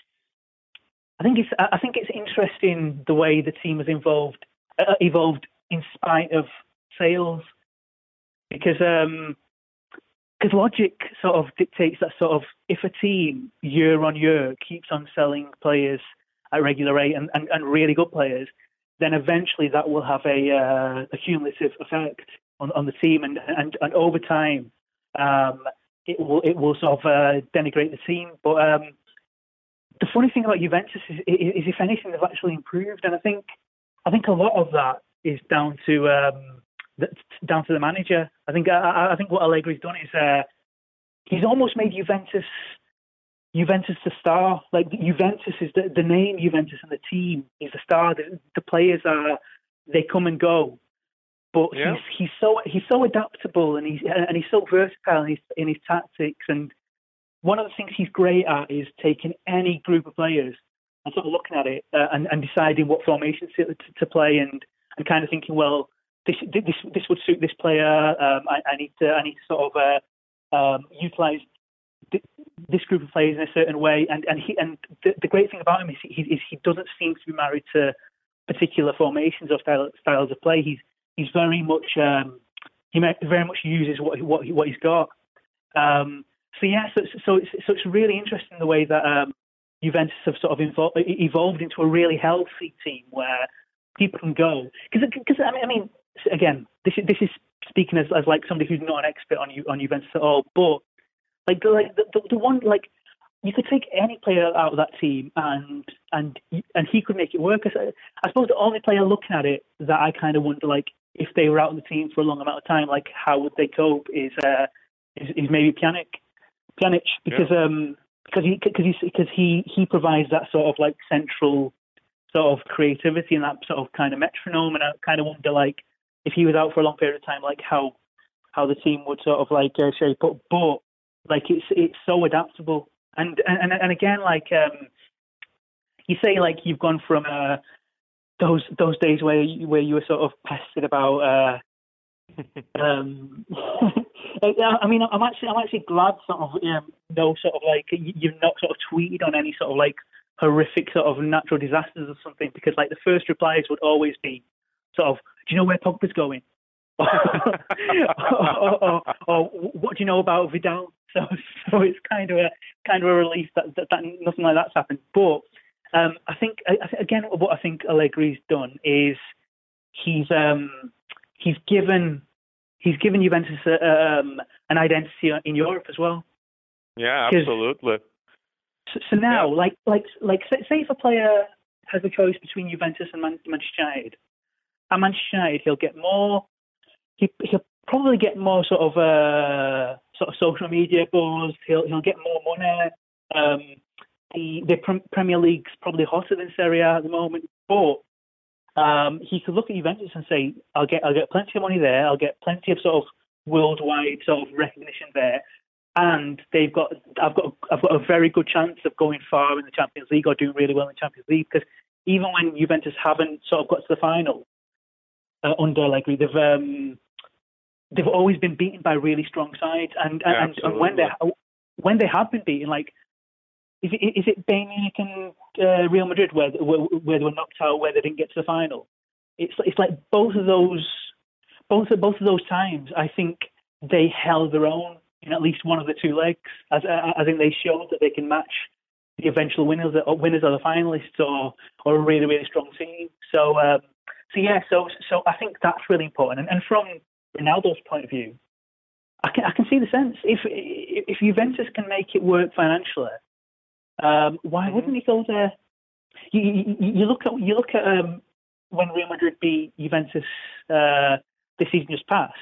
I think it's I think it's interesting the way the team has evolved uh, evolved in spite of sales, because um, because logic sort of dictates that sort of if a team year on year keeps on selling players at regular rate and, and, and really good players, then eventually that will have a, uh, a cumulative effect on, on the team, and, and, and over time um, it will it will sort of uh, denigrate the team, but. Um, The funny thing about Juventus is, is, is, if anything, they've actually improved, and I think, I think a lot of that is down to um, the, down to the manager. I think, I, I think what Allegri's done is uh, he's almost made Juventus, Juventus the star. Like Juventus is the, the name Juventus and the team is the star. The, the players are they come and go, but yeah. he's he's so he's so adaptable and he's and he's so versatile in his, in his tactics. And one of the things he's great at is taking any group of players and sort of looking at it uh, and, and deciding what formations to, to, to play, and, and kind of thinking, well, this this this would suit this player. Um, I, I need to I need to sort of uh, um, utilize th- this group of players in a certain way. And and he and the, the great thing about him is he is he doesn't seem to be married to particular formations or style, styles of play. He's he's very much um, he very much uses what what what he's got. Um, So yeah, so so it's so it's really interesting the way that um, Juventus have sort of evol- evolved into a really healthy team where people can go. Because I mean, I mean, again, this is this is speaking as, as like somebody who's not an expert on on Juventus at all. But like the like the, the, the one like you could take any player out of that team and and and he could make it work. I, I suppose the only player looking at it that I kind of wonder, like, if they were out of the team for a long amount of time, like how would they cope is. Uh, is, is maybe Pjanic, Pjanic because yeah. um because he because he because he he provides that sort of like central sort of creativity and that sort of kind of metronome, and I kind of wonder like if he was out for a long period of time, like how how the team would sort of like uh, shape up. But like it's it's so adaptable, and and and again like um you say like you've gone from uh those those days where you, where you were sort of pestered about. Uh, um, I mean, I'm actually I'm actually glad sort of um, no sort of like you've not sort of tweeted on any sort of like horrific sort of natural disasters or something, because like the first replies would always be sort of, do you know where Pogba's going? or, or, or, or what do you know about Vidal? So so it's kind of a kind of a relief that that, that nothing like that's happened. But um, I think again what I think Allegri's done is he's um, he's given he's given Juventus a, um, an identity in Europe as well. Yeah, absolutely. So, so now, yeah. like like like say, say if a player has a choice between Juventus and Man- Manchester United, at Manchester United he'll get more. He, he'll probably get more sort of uh, sort of social media buzz. He'll he'll get more money. Um, the the Premier League's probably hotter than Serie A at the moment, but um, he could look at Juventus and say, "I'll get I'll get plenty of money there. I'll get plenty of sort of worldwide sort of recognition there, and they've got I've got I've got a very good chance of going far in the Champions League or doing really well in the Champions League, because even when Juventus haven't sort of got to the final uh, under Allegri, they've um, they've always been beaten by really strong sides, and and, and when they when they have been beaten, like is it is it Bayern Munich and uh, Real Madrid where, where where they were knocked out, where they didn't get to the final? It's it's like both of those both of both of those times, I think they held their own in at least one of the two legs. As I think they showed that they can match the eventual winners or winners or the finalists or or a really really strong team. So um, so yeah, so so I think that's really important. And, and from Ronaldo's point of view, I can I can see the sense. If if Juventus can make it work financially, um, why mm-hmm. wouldn't he go there? You, you, you look at you look at um, when Real Madrid beat Juventus uh, the season just passed.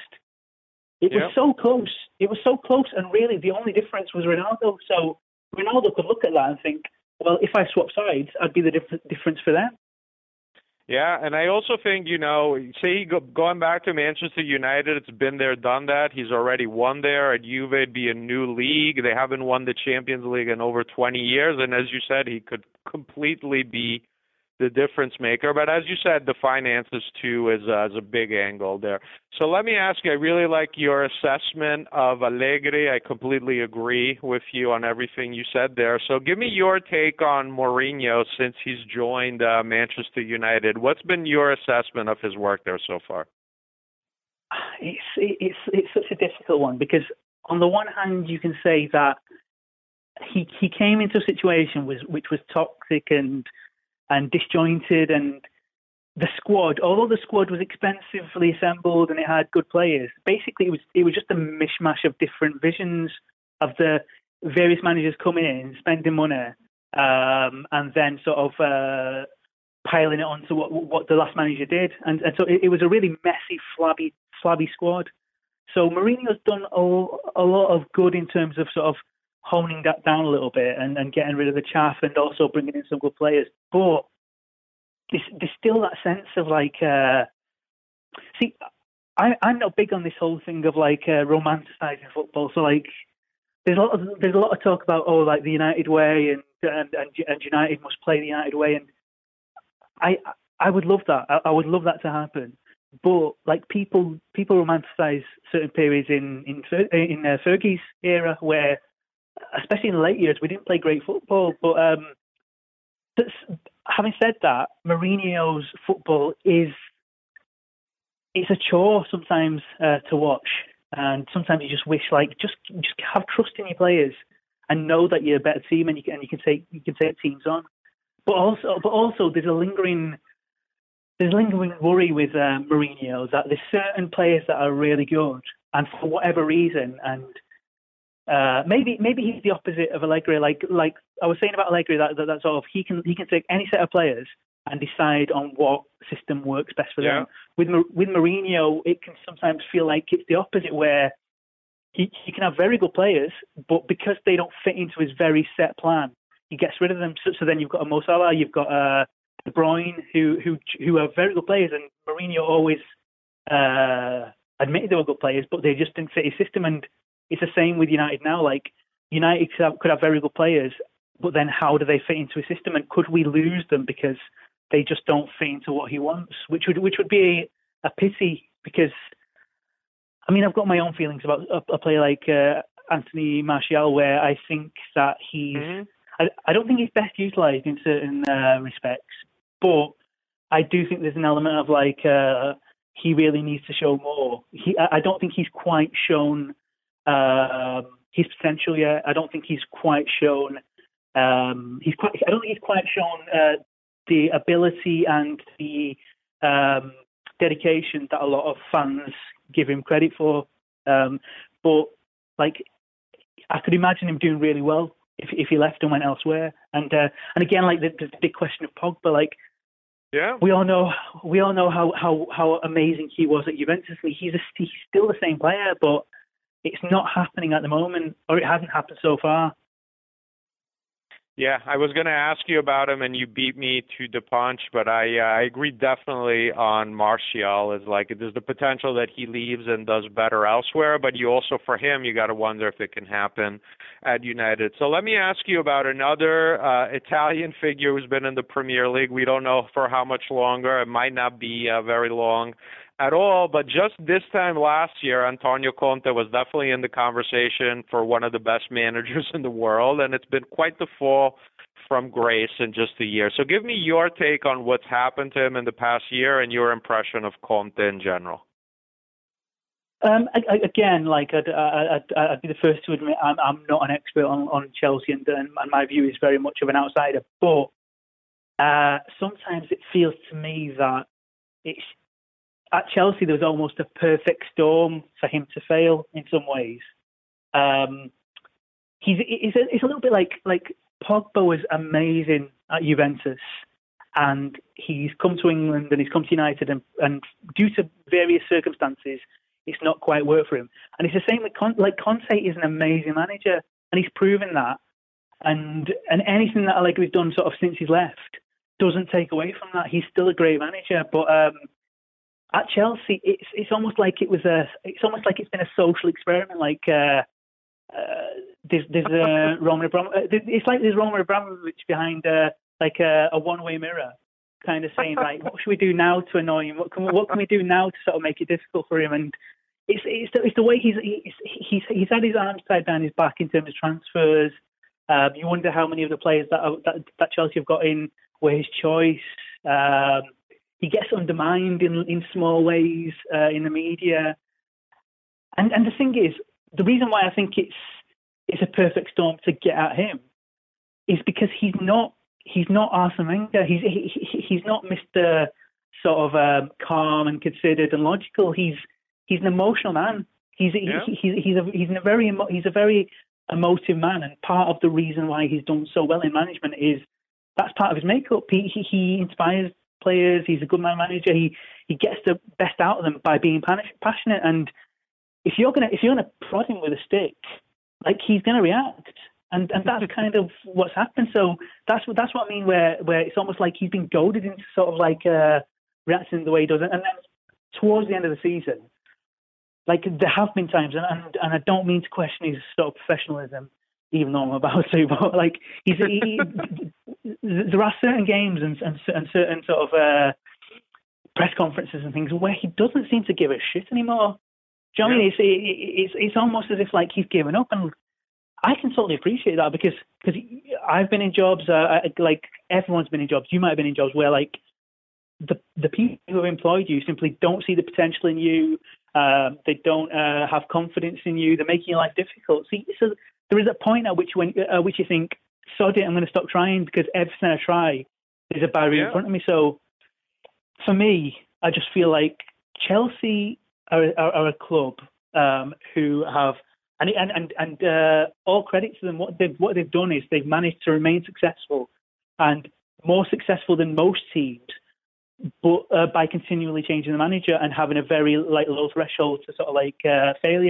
It yep. was so close. It was so close, and really the only difference was Ronaldo. So Ronaldo could look at that and think, well, if I swap sides, I'd be the diff- difference for them. Yeah, and I also think, you know, say go, going back to Manchester United, it's been there, done that. He's already won there. At Juve, it'd be a new league. They haven't won the Champions League in over twenty years, and as you said, he could completely be the difference maker. But as you said, the finances too is, uh, is a big angle there. So let me ask you, I really like your assessment of Allegri. I completely agree with you on everything you said there. So give me your take on Mourinho since he's joined uh, Manchester United. What's been your assessment of his work there so far? It's, it's, it's such a difficult one, because on the one hand, you can say that he, he came into a situation was, which was toxic and and disjointed, and the squad, although the squad was expensively assembled and it had good players, basically it was it was just a mishmash of different visions of the various managers coming in, spending money, um, and then sort of uh, piling it onto what what the last manager did, and, and so it, it was a really messy, flabby, flabby squad. So Mourinho's done a, a lot of good in terms of sort of honing that down a little bit and, and getting rid of the chaff, and also bringing in some good players. But there's, there's still that sense of like, uh, see, I, I'm not big on this whole thing of like uh, romanticising football. So like, there's a lot of there's a lot of talk about oh like the United way and and and, and United must play the United way, and I I would love that. I, I would love that to happen. But like people people romanticise certain periods in in in uh, Fergie's era where, especially in the late years, we didn't play great football. But um, having said that, Mourinho's football is it's a chore sometimes uh, to watch, and sometimes you just wish like just just have trust in your players and know that you're a better team, and you can and you can take you can take teams on. But also, but also, there's a lingering there's a lingering worry with uh, Mourinho that there's certain players that are really good, and for whatever reason, and Uh, maybe maybe he's the opposite of Allegri. Like like I was saying about Allegri, that, that that sort of he can he can take any set of players and decide on what system works best for yeah. them. With with Mourinho, it can sometimes feel like it's the opposite, where he, he can have very good players, but because they don't fit into his very set plan, he gets rid of them. So, so then you've got a Mo Salah, you've got uh, De Bruyne, who who who are very good players, and Mourinho always uh, admitted they were good players, but they just didn't fit his system. And it's the same with United now. Like United could have, could have very good players, but then how do they fit into his system? And could we lose them because they just don't fit into what he wants? Which would which would be a, a pity, because I mean I've got my own feelings about a, a player like uh, Anthony Martial, where I think that he's mm-hmm. I, I don't think he's best utilised in certain uh, respects, but I do think there's an element of like uh, he really needs to show more. He I, I don't think he's quite shown uh, his potential yet. I don't think he's quite shown. Um, he's quite. I don't think he's quite shown uh, the ability and the um, dedication that a lot of fans give him credit for. Um, but like, I could imagine him doing really well if if he left and went elsewhere. And uh, and again, like the, the big question of Pogba, like yeah, we all know we all know how, how, how amazing he was at Juventus. He's a, he's still the same player, but it's not happening at the moment, or it hasn't happened so far. Yeah, I was going to ask you about him, and you beat me to the punch, but I uh, I agree definitely on Martial. Is like there's the potential that he leaves and does better elsewhere, but you also, for him, you got to wonder if it can happen at United. So let me ask you about another uh, Italian figure who's been in the Premier League. We don't know for how much longer. It might not be uh, very long at all, but just this time last year, Antonio Conte was definitely in the conversation for one of the best managers in the world, and it's been quite the fall from grace in just a year. So give me your take on what's happened to him in the past year and your impression of Conte in general. Um, I, I, again, like I'd, I'd, I'd be the first to admit I'm, I'm not an expert on, on Chelsea, and, and my view is very much of an outsider, but uh, sometimes it feels to me that it's at Chelsea, there was almost a perfect storm for him to fail in some ways. Um, he's it's a, it's a little bit like like Pogba was amazing at Juventus, and he's come to England and he's come to United, and, and due to various circumstances, it's not quite worked for him. And it's the same with Conte. Like Conte is an amazing manager, and he's proven that. And and anything that Allegri's done sort of since he's left doesn't take away from that. He's still a great manager, but. Um, At Chelsea, it's it's almost like it was a it's almost like it's been a social experiment. Like uh, uh, there's there's a Roman Abramovich. It's like there's Roman Abramovich behind uh, like a, a one-way mirror, kind of saying like, what should we do now to annoy him? What can we, what can we do now to sort of make it difficult for him? And it's it's the, it's the way he's he's he's he's had his arms tied behind his back in terms of transfers. Um, you wonder how many of the players that are, that, that Chelsea have got in were his choice. Um, He gets undermined in in small ways uh, in the media, and and the thing is, the reason why I think it's it's a perfect storm to get at him is because he's not he's not Arsene Wenger. He's he, he's not Mister sort of um, calm and considered and logical. He's he's an emotional man. He's yeah. he, he, he's a he's a very he's a very emotive man, and part of the reason why he's done so well in management is that's part of his makeup. He he, he inspires players. He's a good man manager. He he gets the best out of them by being passionate. And if you're gonna if you're gonna prod him with a stick, like he's gonna react. And and that's kind of what's happened. So that's what that's what I mean. Where where it's almost like he's been goaded into sort of like uh, reacting the way he does. And then towards the end of the season, like there have been times, and and, and I don't mean to question his sort of professionalism, even though I'm about to, but like he's, he, there are certain games and, and, and certain sort of uh, press conferences and things where he doesn't seem to give a shit anymore. Do you know what I mean? It's, it's, it's almost as if like he's given up, and I can totally appreciate that because cause I've been in jobs, uh, like everyone's been in jobs. You might have been in jobs where like the the people who have employed you simply don't see the potential in you. Um, they don't uh, have confidence in you. They're making your life difficult. See, so there is a point at which when uh, which you think, sod it, I'm going to stop trying because everything I try is a barrier yeah. in front of me. So for me, I just feel like Chelsea are, are, are a club um, who have, and and and, and uh, all credit to them. What they've what they've done is they've managed to remain successful, and more successful than most teams, but uh, by continually changing the manager and having a very like low threshold to sort of like uh, failure.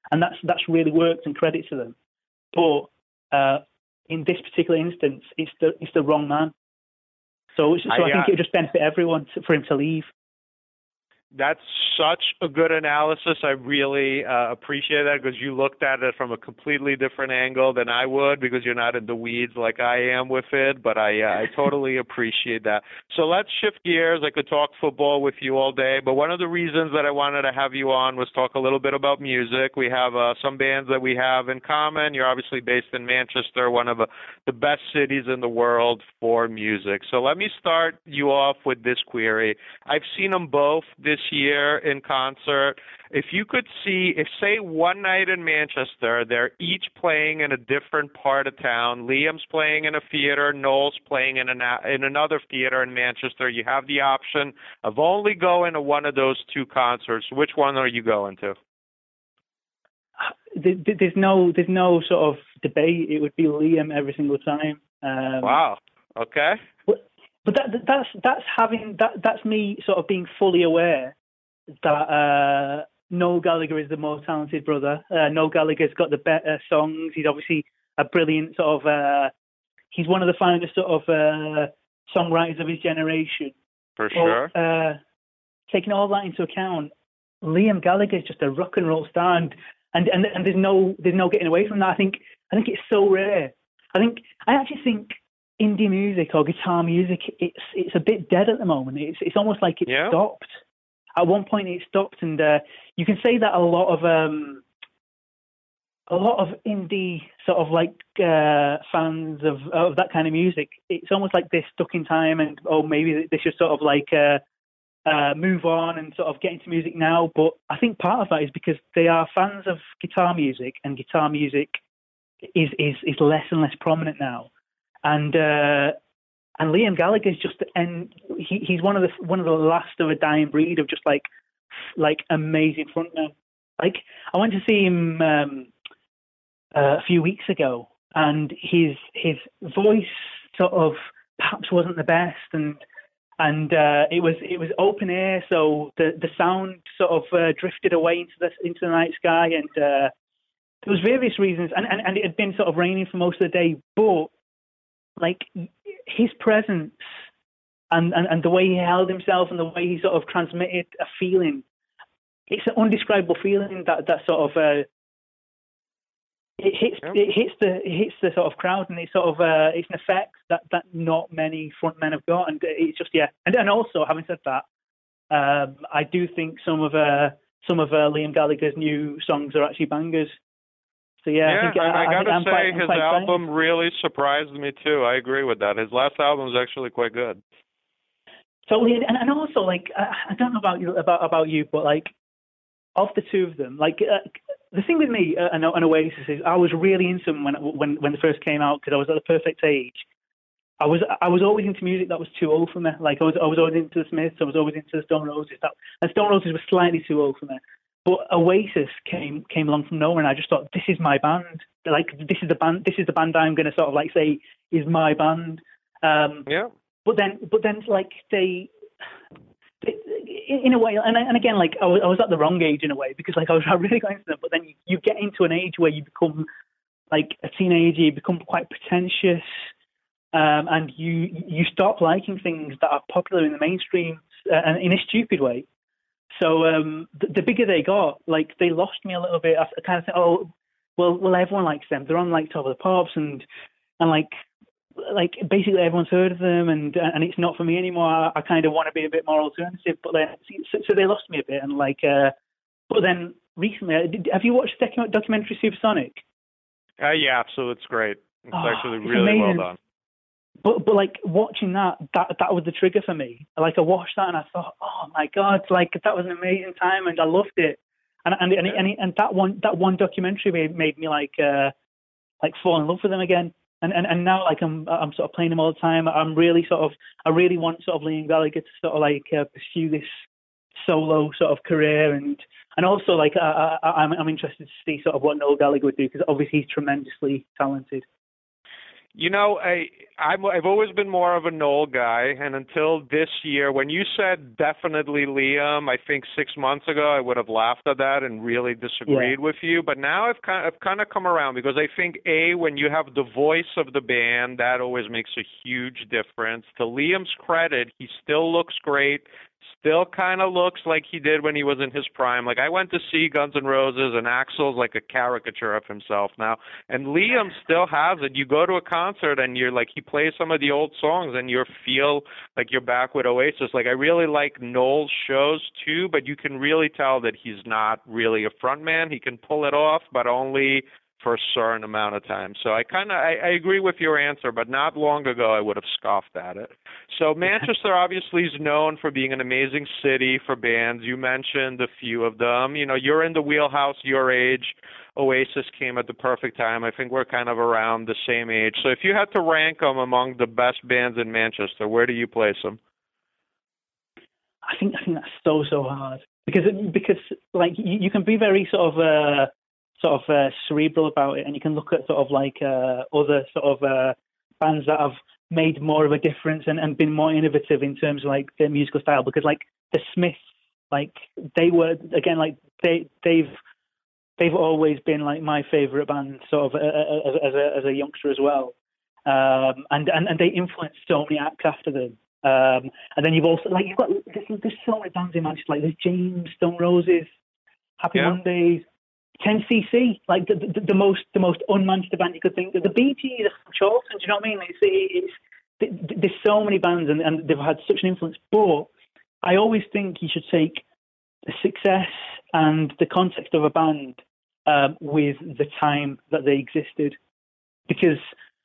and that's that's really worked, and credit to them. But uh, in this particular instance, it's the it's the wrong man. So, so I, I think uh, it would just benefit everyone to, for him to leave. That's such a good analysis. I really uh, appreciate that because you looked at it from a completely different angle than I would because you're not in the weeds like I am with it. But I, uh, I totally appreciate that. So let's shift gears. I could talk football with you all day, but one of the reasons that I wanted to have you on was talk a little bit about music. We have uh, some bands that we have in common. You're obviously based in Manchester, one of uh, the best cities in the world for music. So let me start you off with this query. I've seen them both this year in concert. If you could see, if say one night in Manchester, they're each playing in a different part of town. Liam's playing in a theater, Noel's playing in, an, in another theater in Manchester. You have the option of only going to one of those two concerts. Which one are you going to? There's no, there's no sort of debate. It would be Liam every single time. Um, wow. Okay. But, but that, that's that's having that that's me sort of being fully aware that uh, Noel Gallagher is the more talented brother. Uh, Noel Gallagher's got the better songs. He's obviously a brilliant sort of. Uh, he's one of the finest sort of uh, songwriters of his generation. For sure. But, uh, taking all that into account, Liam Gallagher is just a rock and roll star, and, and and and there's no there's no getting away from that. I think I think it's so rare. I think I actually think indie music or guitar music, it's it's a bit dead at the moment. It's it's almost like it yeah. stopped. At one point it stopped, and uh, you can say that a lot of um, a lot of indie sort of like uh, fans of of that kind of music. It's almost like they're stuck in time, and oh maybe they should sort of like uh, uh, move on and sort of get into music now. But I think part of that is because they are fans of guitar music, and guitar music is is is less and less prominent now. And uh, and Liam Gallagher is just and he he's one of the one of the last of a dying breed of just like like amazing frontmen. Like I went to see him um, uh, a few weeks ago, and his his voice sort of perhaps wasn't the best, and and uh, it was it was open air, so the the sound sort of uh, drifted away into the into the night sky, and uh, there was various reasons, and, and and it had been sort of raining for most of the day, but like his presence and, and, and the way he held himself and the way he sort of transmitted a feeling, it's an undescribable feeling that, that sort of uh, it hits yep. it hits the it hits the sort of crowd, and it's sort of uh, it's an effect that, that not many frontmen have got, and it's just yeah. And and also having said that, um, I do think some of uh, some of uh, Liam Gallagher's new songs are actually bangers. So yeah, yeah, I, think, I, I, I gotta I'm say quite, his quite album excited. really surprised me too. I agree with that. His last album was actually quite good. Totally, and, and also like I don't know about you about about you, but like of the two of them, like uh, the thing with me uh, and, and Oasis is I was really into them when when when they first came out because I was at the perfect age. I was I was always into music that was too old for me. Like I was I was always into the Smiths, I was always into the Stone Roses. That and Stone Roses was slightly too old for me. But Oasis came came along from nowhere, and I just thought, this is my band. Like this is the band. This is the band I'm going to sort of like say is my band. Um, yeah. But then, but then, like they, they in a way, and and again, like I was, I was at the wrong age in a way because like I was I really got into them. But then you, you get into an age where you become like a teenager, you become quite pretentious, um, and you you stop liking things that are popular in the mainstream, uh, and in a stupid way. So um, the, the bigger they got, like they lost me a little bit. I kind of think, oh, well, well, everyone likes them. They're on like Top of the Pops, and and like like basically everyone's heard of them, and and it's not for me anymore. I, I kind of want to be a bit more alternative, but then so, so they lost me a bit, and like, uh, but then recently, did, have you watched the documentary Supersonic? Uh, yeah, so it's great. It's oh, actually it's really amazing. well done. But but like watching that, that that was the trigger for me. Like I watched that and I thought, oh my god, like that was an amazing time and I loved it. And and and, yeah. and, and that one that one documentary made, made me like uh, like fall in love with them again. And, and and now like I'm I'm sort of playing them all the time. I'm really sort of I really want sort of Liam Gallagher to sort of like uh, pursue this solo sort of career, and and also like I, I, I'm I'm interested to see sort of what Noel Gallagher would do because obviously he's tremendously talented. You know, I, I'm, I've always been more of a Noel guy, and until this year, when you said definitely Liam, I think six months ago I would have laughed at that and really disagreed Yeah. with you. But now I've kind of, I've kind of come around because I think, A, when you have the voice of the band, that always makes a huge difference. To Liam's credit, he still looks great. Still kind of looks like he did when he was in his prime. Like, I went to see Guns N' Roses, and Axl's like a caricature of himself now. And Liam still has it. You go to a concert, and you're like, he plays some of the old songs, and you feel like you're back with Oasis. Like, I really like Noel's shows, too, but you can really tell that he's not really a frontman. He can pull it off, but only for a certain amount of time. So I kind of I, I agree with your answer, but not long ago I would have scoffed at it. So Manchester obviously is known for being an amazing city for bands. You mentioned a few of them. You know, you're in the wheelhouse, your age. Oasis came at the perfect time. I think we're kind of around the same age. So if you had to rank them among the best bands in Manchester, where do you place them? I think I think that's so so hard because because like you, you can be very sort of uh, sort of uh, cerebral about it, and you can look at sort of like uh, other sort of uh, bands that have made more of a difference and, and been more innovative in terms of like their musical style. Because like the Smiths, like they were again like they they've they've always been like my favorite band, sort of uh, as, as a as a youngster as well, um, and and and they influenced so many acts after them. Um, and then you've also like you've got there's, there's so many bands in Manchester, like there's James, Stone Roses, Happy Yeah. Mondays, ten C C, like the, the the most the most un-Manchester band you could think of. The Bee Gees, the Charlton, do you know what I mean? It's, it's there's so many bands and, and they've had such an influence. But I always think you should take the success and the context of a band um, with the time that they existed, because.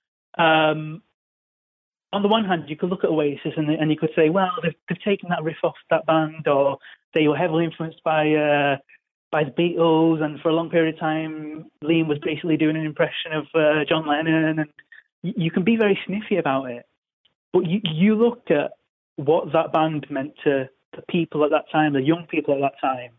Um, On the one hand, you could look at Oasis and, and you could say, well, they've, they've taken that riff off that band, or they were heavily influenced by uh, by the Beatles, and for a long period of time, Liam was basically doing an impression of uh, John Lennon, and you, you can be very sniffy about it. But you, you look at what that band meant to the people at that time, the young people at that time,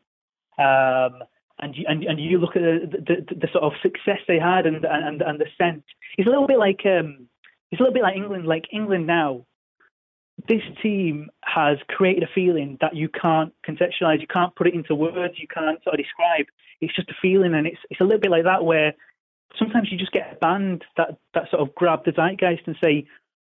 um, and, you, and and you look at the, the, the sort of success they had and and, and the sense. It's a little bit like... Um, It's a little bit like England. Like England now, this team has created a feeling that you can't contextualize. You can't put it into words. You can't sort of describe. It's just a feeling, and it's it's a little bit like that where sometimes you just get a band that, that sort of grab the zeitgeist and say,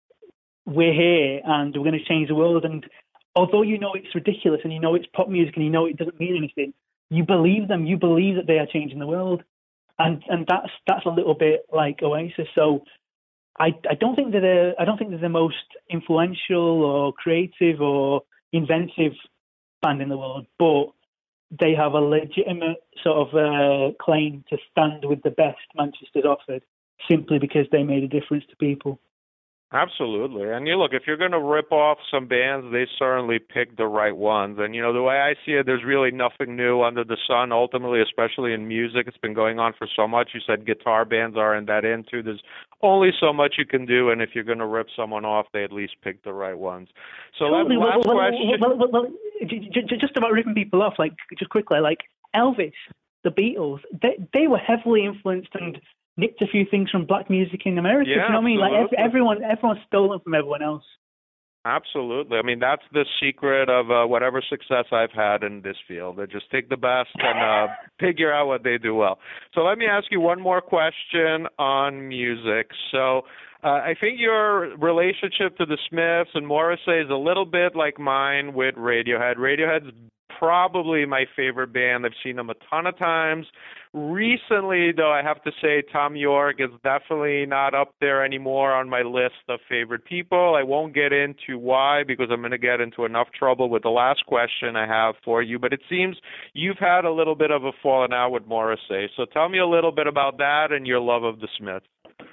we're here and we're going to change the world. And although you know it's ridiculous and you know it's pop music and you know it doesn't mean anything, you believe them. You believe that they are changing the world. And and that's that's a little bit like Oasis. So I, I don't think they're the, I don't think they're the most influential or creative or inventive band in the world, but they have a legitimate sort of uh, claim to stand with the best Manchester's offered, simply because they made a difference to people. Absolutely. And you look, if you're going to rip off some bands, they certainly pick the right ones. And, you know, the way I see it, there's really nothing new under the sun, ultimately, especially in music. It's been going on for so much. You said guitar bands are in that in, too. There's only so much you can do, and if you're going to rip someone off, they at least pick the right ones. So totally. that last well, well, question... Well, well, well, well, just about ripping people off, like, just quickly, like, Elvis, the Beatles, they, they were heavily influenced and nicked a few things from black music in America. Yeah, you know what I mean? Like absolutely. everyone, everyone's stolen from everyone else. Absolutely. I mean, that's the secret of uh, whatever success I've had in this field. They just take the best and uh, figure out what they do well. So let me ask you one more question on music. So uh, I think your relationship to the Smiths and Morrissey is a little bit like mine with Radiohead. Radiohead's probably my favorite band. I've seen them a ton of times. Recently, though, I have to say Tom York is definitely not up there anymore on my list of favorite people. I won't get into why, because I'm going to get into enough trouble with the last question I have for you. But it seems you've had a little bit of a falling out with Morrissey. So tell me a little bit about that and your love of the Smiths.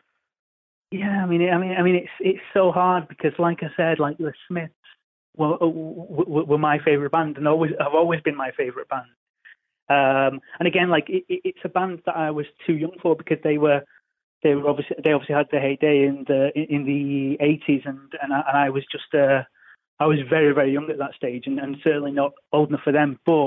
Yeah, I mean, I mean, I mean, it's it's so hard because, like I said, like the Smiths were were, were my favorite band and always have always been my favorite band. Um, and again, like it, it's a band that I was too young for because they were they were obviously they obviously had their heyday in the in the eighties, and and I, and I was just uh, I was very very young at that stage, and, and certainly not old enough for them. But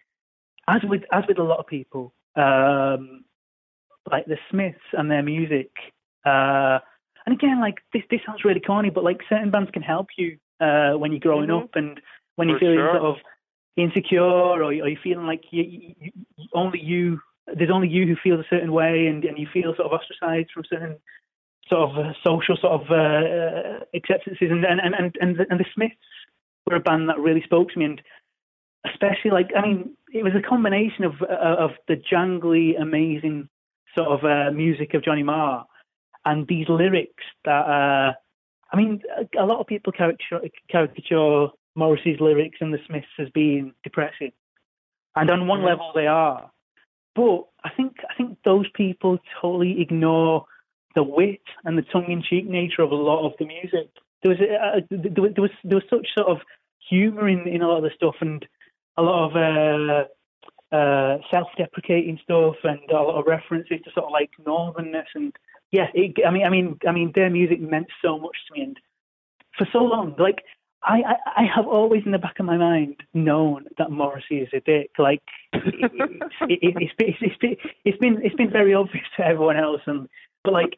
as with as with a lot of people, um, like the Smiths and their music, uh, and again, like this, this sounds really corny, but like certain bands can help you uh, when you're growing mm-hmm. up, and when you're For feeling sure. sort of insecure, or, or you're feeling like you, you, you, only you, there's only you who feels a certain way, and, and you feel sort of ostracized from certain sort of uh, social sort of uh, acceptances, and and, and and the, and the Smiths were a band that really spoke to me, and especially like I mean, it was a combination of uh, of the jangly, amazing sort of uh, music of Johnny Marr, and these lyrics that uh, I mean, a, a lot of people caricature, caricature Morrissey's lyrics and the Smiths as being depressing, and on one mm-hmm. level they are, but I think I think those people totally ignore the wit and the tongue-in-cheek nature of a lot of the music. There was a, a, there was there was there was such sort of humor in, in a lot of the stuff, and a lot of uh, uh, self-deprecating stuff, and a lot of references to sort of like northernness. And yeah, it, I mean, I mean, I mean, their music meant so much to me, and for so long, like I, I, I have always in the back of my mind known that Morrissey is a dick. Like it, it, it, it's, it's, it's, been, it's been it's been very obvious to everyone else, and but like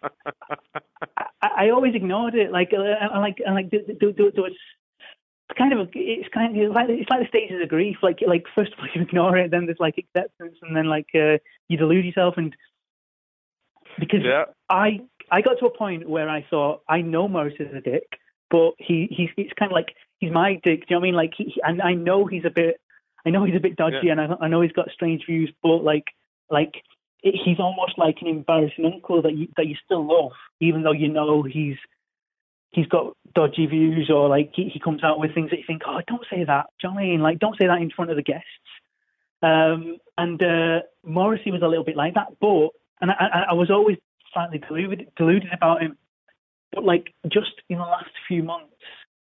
I, I always ignored it. Like uh, like and like there, there, there was. Kind of, it's kind of it's like it's like the stages of grief. Like, like first of all you ignore it, then there's like acceptance, and then like uh, you delude yourself. And because yeah. I I got to a point where I thought I know Morris is a dick, but he he's it's kind of like he's my dick. Do you know what I mean? Like, he, he, and I know he's a bit, I know he's a bit dodgy, yeah. and I, I know he's got strange views, but like like it, he's almost like an embarrassing uncle that you that you still love, even though you know he's. He's got dodgy views, or like he, he comes out with things that you think, oh, don't say that. Do you know what I mean? Like, don't say that in front of the guests. Um, and uh, Morrissey was a little bit like that, but and I, I was always slightly deluded, deluded about him. But like, just in the last few months,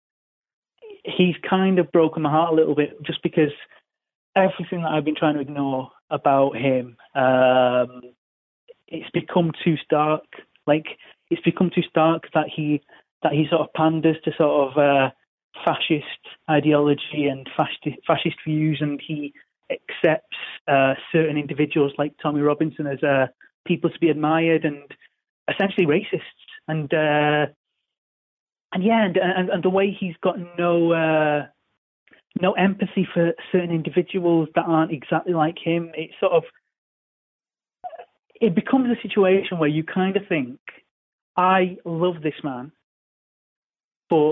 he's kind of broken my heart a little bit, just because everything that I've been trying to ignore about him, um, it's become too stark. Like, it's become too stark that he. that he sort of panders to sort of uh, fascist ideology and fascist, fascist views, and he accepts uh, certain individuals like Tommy Robinson as uh, people to be admired, and essentially racists. And uh, and yeah, and, and and the way he's got no uh, no empathy for certain individuals that aren't exactly like him. It sort of it becomes a situation where you kind of think, I love this man. But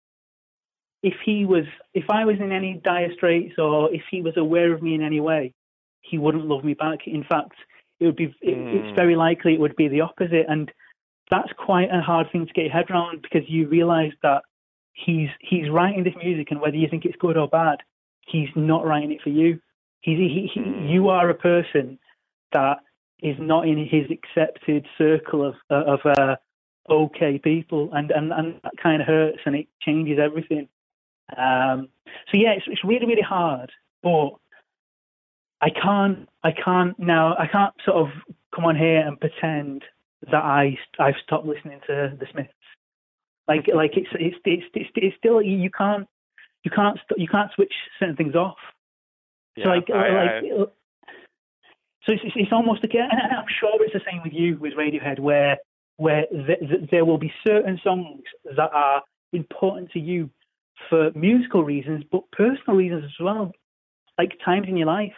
if he was, if I was in any dire straits, or if he was aware of me in any way, he wouldn't love me back. In fact, it would be, it, mm. it's very likely it would be the opposite. And that's quite a hard thing to get your head around, because you realise that he's he's writing this music, and whether you think it's good or bad, he's not writing it for you. He's, he, he, mm. You are a person that is not in his accepted circle of of. Uh, okay people, and, and, and that kind of hurts, and it changes everything. Um, so yeah, it's, it's really, really hard, but I can't, I can't now, I can't sort of come on here and pretend that I, I've stopped listening to the Smiths. Like, like it's, it's, it's, it's, it's still, you can't, you can't, you can't switch certain things off. Yeah, so like, I, like, I... so it's, it's almost like, and I'm sure it's the same with you with Radiohead, where where th- th- there will be certain songs that are important to you for musical reasons, but personal reasons as well, like times in your life.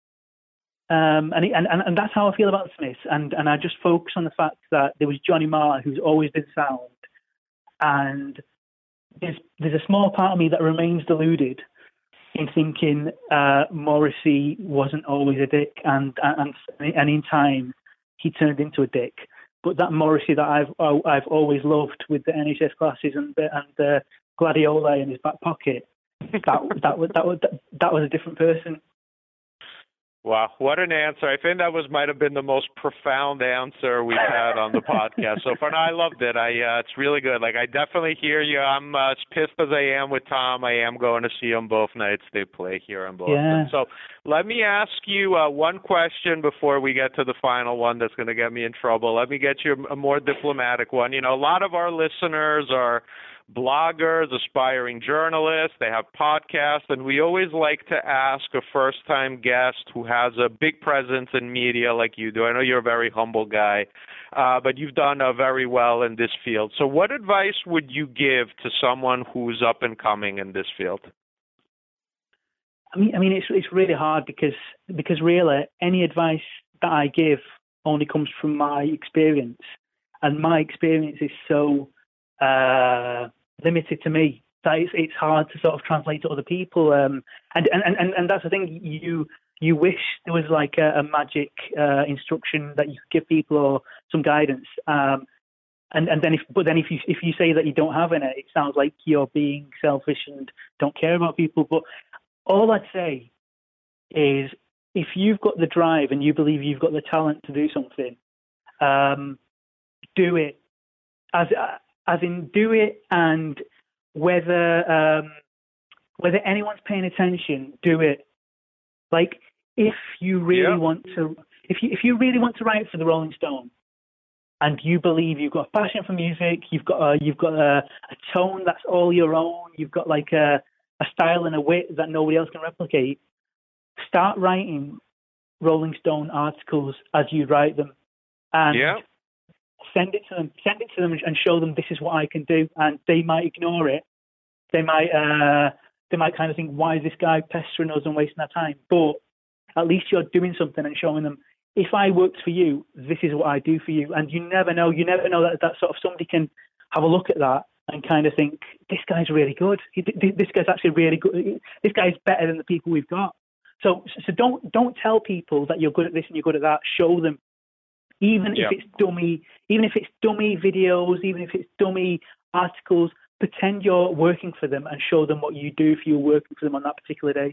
Um, and, it, and and that's how I feel about the Smiths. And and I just focus on the fact that there was Johnny Marr, who's always been sound, and there's there's a small part of me that remains deluded in thinking uh, Morrissey wasn't always a dick, and and and in time he turned into a dick. But that Morrissey that I've I've always loved, with the N H S classes and the, and the gladiola in his back pocket, that that was that was that was a different person. Wow, what an answer. I think that was might have been the most profound answer we've had on the podcast so far. No, I loved it. I uh, it's really good. Like, I definitely hear you. I'm uh, as pissed as I am with Tom. I am going to see them both nights they play here in Boston. Yeah. So let me ask you uh, one question before we get to the final one that's going to get me in trouble. Let me get you a more diplomatic one. You know, a lot of our listeners are bloggers, aspiring journalists. They have podcasts, and we always like to ask a first-time guest who has a big presence in media like you do. I know you're a very humble guy, uh, but you've done uh, very well in this field. So what advice would you give to someone who's up and coming in this field? I mean, I mean, it's it's really hard because because really any advice that I give only comes from my experience, and my experience is so uh, limited to me that it's it's hard to sort of translate to other people. Um, and, and and and that's the thing. You you wish there was like a, a magic uh, instruction that you could give people or some guidance. Um, and and then if but then if you if you say that you don't have any, it sounds like you're being selfish and don't care about people. But all I'd say is, if you've got the drive and you believe you've got the talent to do something, um, do it. As as in, do it, and whether um, whether anyone's paying attention, do it. Like, if you really yeah. want to, if you if you really want to write for the Rolling Stone, and you believe you've got a passion for music, you've got a, you've got a, a tone that's all your own, you've got like a a style and a wit that nobody else can replicate, start writing Rolling Stone articles as you write them, and yeah. send it to them. Send it to them and show them this is what I can do. And they might ignore it. They might uh, they might kind of think, why is this guy pestering us and wasting our time? But at least you're doing something and showing them, if I worked for you, this is what I do for you. And you never know. You never know that that sort of somebody can have a look at that and kind of think, this guy's really good. He, this guy's actually really good. This guy's better than the people we've got. So, so don't don't tell people that you're good at this and you're good at that. Show them, even yeah. if it's dummy, even if it's dummy videos, even if it's dummy articles. Pretend you're working for them and show them what you do if you're working for them on that particular day.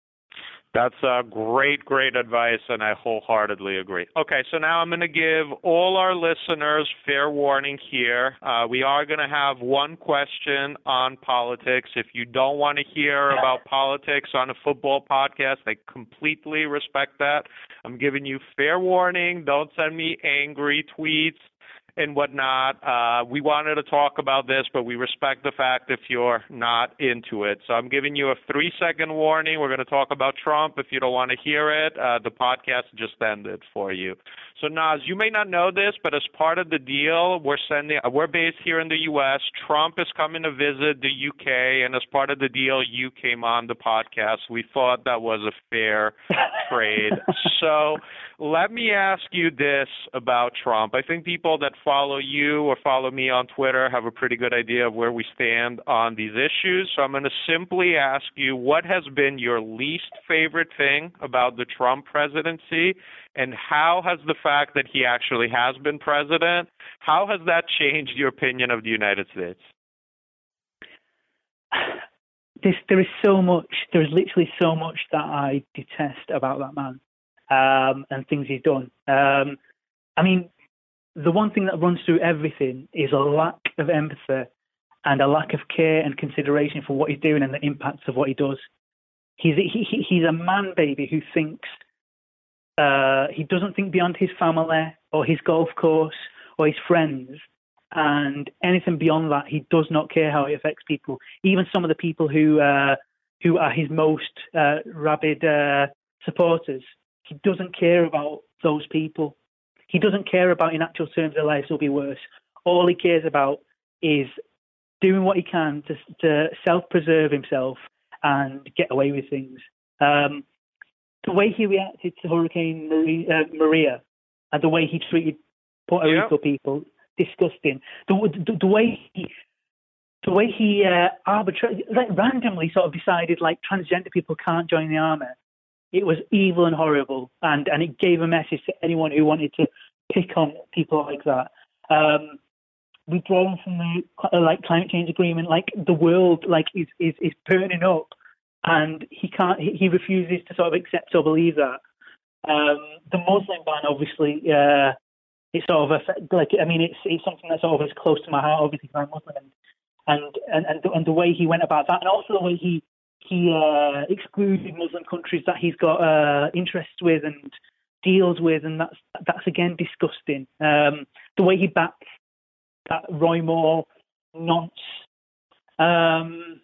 That's uh, great, great advice, and I wholeheartedly agree. Okay, so now I'm going to give all our listeners fair warning here. Uh, we are going to have one question on politics. If you don't want to hear about politics on a football podcast, I completely respect that. I'm giving you fair warning. Don't send me angry tweets and whatnot. Uh, we wanted to talk about this, but we respect the fact if you're not into it. So I'm giving you a three-second warning. We're going to talk about Trump. If you don't want to hear it, uh, the podcast just ended for you. So Naz, you may not know this, but as part of the deal, we're sending. We're based here in the U S. Trump is coming to visit the U K, and as part of the deal, you came on the podcast. We thought that was a fair trade. So let me ask you this about Trump. I think people that follow you or follow me on Twitter have a pretty good idea of where we stand on these issues. So I'm going to simply ask you, what has been your least favorite thing about the Trump presidency, and how has the fact that he actually has been president, how has that changed your opinion of the United States? This, there is so much, there is literally so much that I detest about that man um, and things he's done. Um, I mean, the one thing that runs through everything is a lack of empathy and a lack of care and consideration for what he's doing and the impacts of what he does. He's he, he's a man baby who thinks uh, he doesn't think beyond his family or his golf course or his friends, and anything beyond that, he does not care how it affects people. Even some of the people who uh, who are his most uh, rabid uh, supporters, he doesn't care about those people. He doesn't care about in actual terms their lives will be worse. All he cares about is doing what he can to, to self-preserve himself and get away with things. Um, the way he reacted to Hurricane Maria, uh, Maria and the way he treated Puerto yeah. Rico people, disgusting. The, the, the way he, the way he uh, arbitrarily, like randomly, sort of decided like transgender people can't join the army. It was evil and horrible, and, and it gave a message to anyone who wanted to pick on people like that. Um, withdrawing from the uh, like climate change agreement, like the world like is is, is burning up, and he can't. He, he refuses to sort of accept or believe that. Um, the Muslim ban, obviously, uh, it's sort of a, like I mean, it's it's something that's sort of as close to my heart, obviously, because I'm Muslim, and and and and the, and the way he went about that, and also the way he. He uh, excluded Muslim countries that he's got uh, interests with and deals with, and that's that's again disgusting. Um, the way he backed that Roy Moore nonce Um,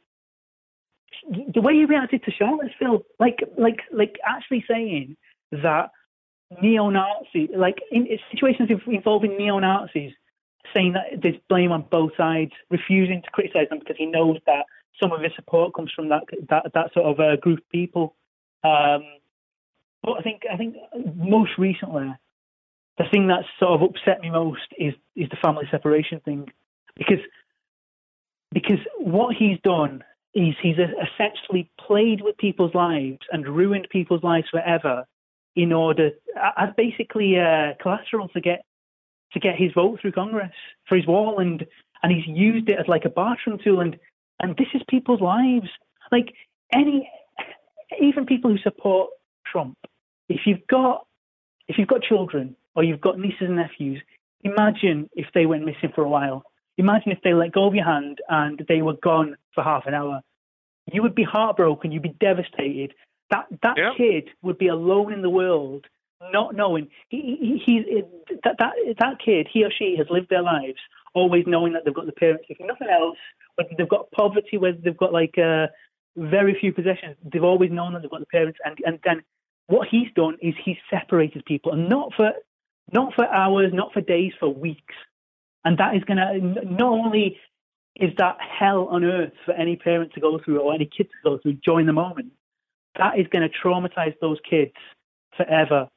the way he reacted to Charlottesville, like, like, like actually saying that neo-Nazi, like in situations involving neo-Nazis, saying that there's blame on both sides, refusing to criticize them because he knows that some of his support comes from that that, that sort of uh, group of people. Um, but I think I think most recently, the thing that's sort of upset me most is is the family separation thing, because because what he's done is he's essentially played with people's lives and ruined people's lives forever in order as basically uh, collateral to get to get his vote through Congress for his wall, and and he's used it as like a bartering tool, and and this is people's lives. Like any, even people who support Trump, if you've got if you've got children or you've got nieces and nephews, imagine if they went missing for a while. Imagine if they let go of your hand and they were gone for half an hour. You would be heartbroken. You'd be devastated. That that yeah. kid would be alone in the world, not knowing he, he, he that that that kid, he or she has lived their lives always knowing that they've got the parents. If nothing else, whether they've got poverty, whether they've got like uh, very few possessions, they've always known that they've got the parents. And and then what he's done is he's separated people, and not for not for hours, not for days, for weeks. And that is going to, not only is that hell on earth for any parent to go through or any kid to go through during the moment, that is going to traumatize those kids forever.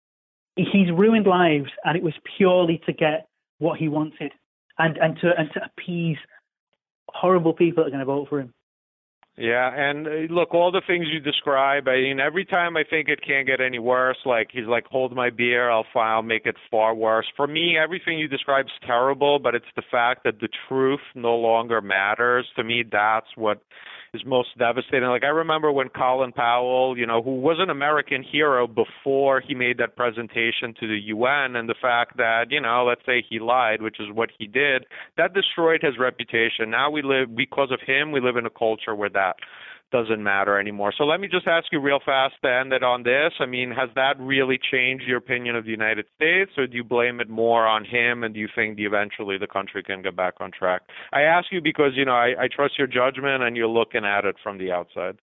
He's ruined lives, and it was purely to get what he wanted and, and to and to appease horrible people that are going to vote for him. Yeah, and uh, look, all the things you describe, I mean, every time I think it can't get any worse, like he's like, hold my beer, I'll, I'll make it far worse. For me, everything you describe is terrible, but it's the fact that the truth no longer matters. To me, that's what is most devastating. Like, I remember when Colin Powell, you know, who was an American hero before he made that presentation to the U N, and the fact that, you know, let's say he lied, which is what he did, that destroyed his reputation. Now we live, because of him, we live in a culture where that doesn't matter anymore. So let me just ask you real fast to end it on this. I mean, has that really changed your opinion of the United States, or do you blame it more on him, and do you think the, eventually the country can get back on track? I ask you because, you know, I, I trust your judgment, and you're looking at it from the outside.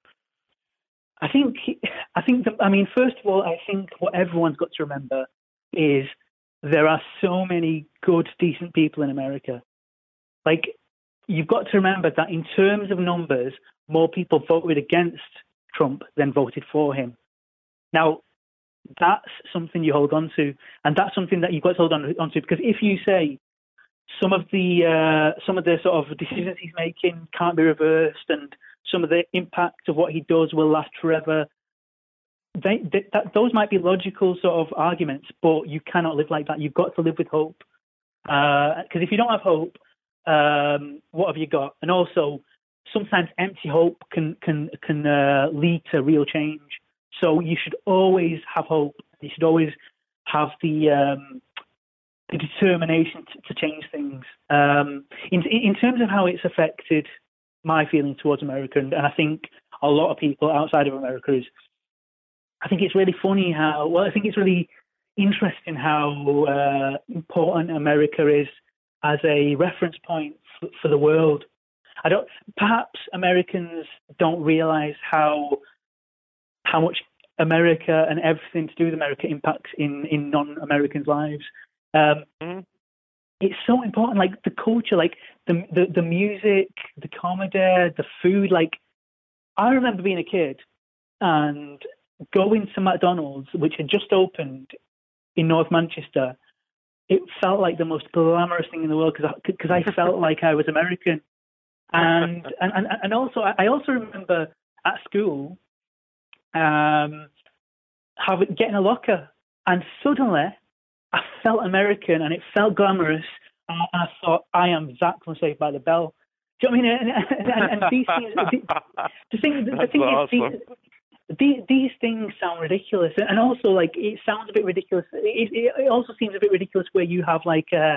I think, I think, the, I mean, first of all, I think what everyone's got to remember is there are so many good, decent people in America. Like, you've got to remember that in terms of numbers, more people voted against Trump than voted for him. Now, that's something you hold on to, and that's something that you've got to hold on, on to, because if you say some of the uh, some of the sort of decisions he's making can't be reversed, and some of the impact of what he does will last forever, they, they, that, those might be logical sort of arguments, but you cannot live like that. You've got to live with hope, because uh, if you don't have hope, um, what have you got? And also, sometimes empty hope can can can uh, lead to real change. So you should always have hope. You should always have the um, the determination to, to change things. Um, in in terms of how it's affected my feeling towards America, and, and I think a lot of people outside of America is, I think it's really funny how, well, I think it's really interesting how uh, important America is as a reference point for, for the world. I don't. Perhaps Americans don't realize how how much America and everything to do with America impacts in, in non-Americans' lives. Um, mm. It's so important. Like the culture, like the, the the music, the comedy, the food. Like I remember being a kid and going to McDonald's, which had just opened in North Manchester. It felt like the most glamorous thing in the world because because I, I felt like I was American. And, and and and also, I also remember at school, um, having getting a locker, and suddenly I felt American, and it felt glamorous, and I thought, I am Zach from Saved by the Bell. Do you know what I mean? And, and, and these things, the thing, the thing awesome. is, these, these, these things sound ridiculous, and also like it sounds a bit ridiculous. It, it, it also seems a bit ridiculous where you have like. Uh,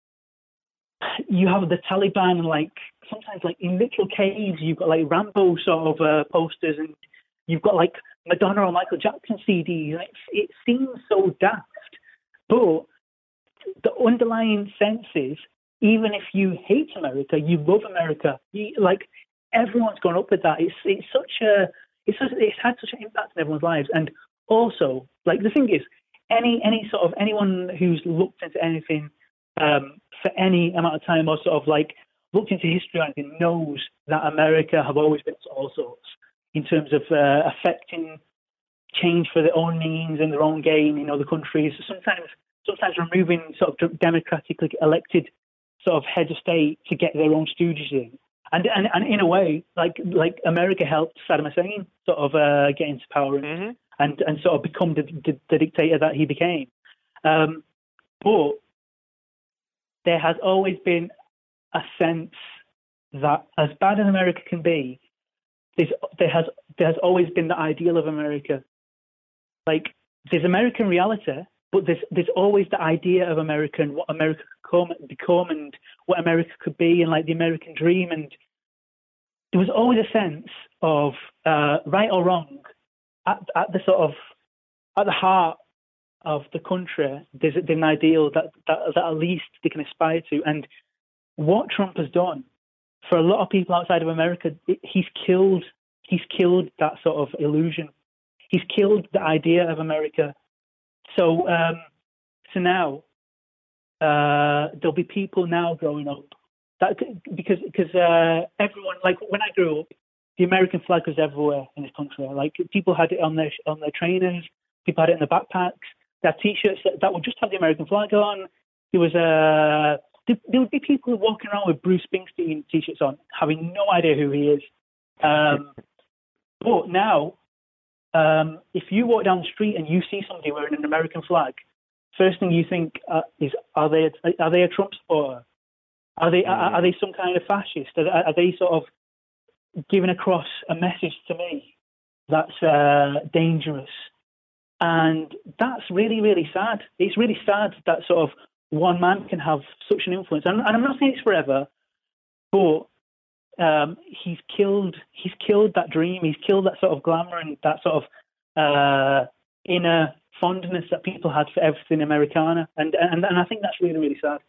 You have the Taliban, and like sometimes, like in literal caves, you've got like Rambo sort of uh, posters, and you've got like Madonna or Michael Jackson C Ds. And it, it seems so daft, but the underlying sense is even if you hate America, you love America. You, like everyone's gone up with that. It's it's such a it's such, it's had such an impact on everyone's lives. And also, like the thing is, any any sort of anyone who's looked into anything um, for any amount of time or sort of like looked into history or anything knows that America have always been to all sorts in terms of uh, affecting change for their own means and their own gain in other countries. Sometimes, sometimes removing sort of democratically elected sort of heads of state to get their own stooges in. And and, and in a way, like like America helped Saddam Hussein sort of uh, get into power and, mm-hmm. and and sort of become the, the, the dictator that he became. Um, but there has always been a sense that as bad as America can be, there's, there has there has always been the ideal of America. Like there's American reality, but there's there's always the idea of America and what America could come, become and what America could be, and like the American dream. And there was always a sense of uh, right or wrong at, at the sort of at the heart of the country. There's, there's an ideal that, that that at least they can aspire to. And what Trump has done for a lot of people outside of America, it, he's killed he's killed that sort of illusion. He's killed the idea of America. So um, so now uh, there'll be people now growing up that because because uh, everyone, like when I grew up, the American flag was everywhere in this country. Like people had it on their on their trainers, people had it in their backpacks. They had T-shirts that, that would just have the American flag on. There was a uh, there would be people walking around with Bruce Springsteen T-shirts on, having no idea who he is. Um, but now, um, if you walk down the street and you see somebody wearing an American flag, first thing you think uh, is, are they are they a Trump supporter? Are they are, are they some kind of fascist? Are, are they sort of giving across a message to me that's uh, dangerous? And that's really, really sad. It's really sad that sort of one man can have such an influence. And, and I'm not saying it's forever, but um, he's killed he's killed that dream. He's killed that sort of glamour and that sort of uh, inner fondness that people had for everything Americana. And, and, and I think that's really, really sad.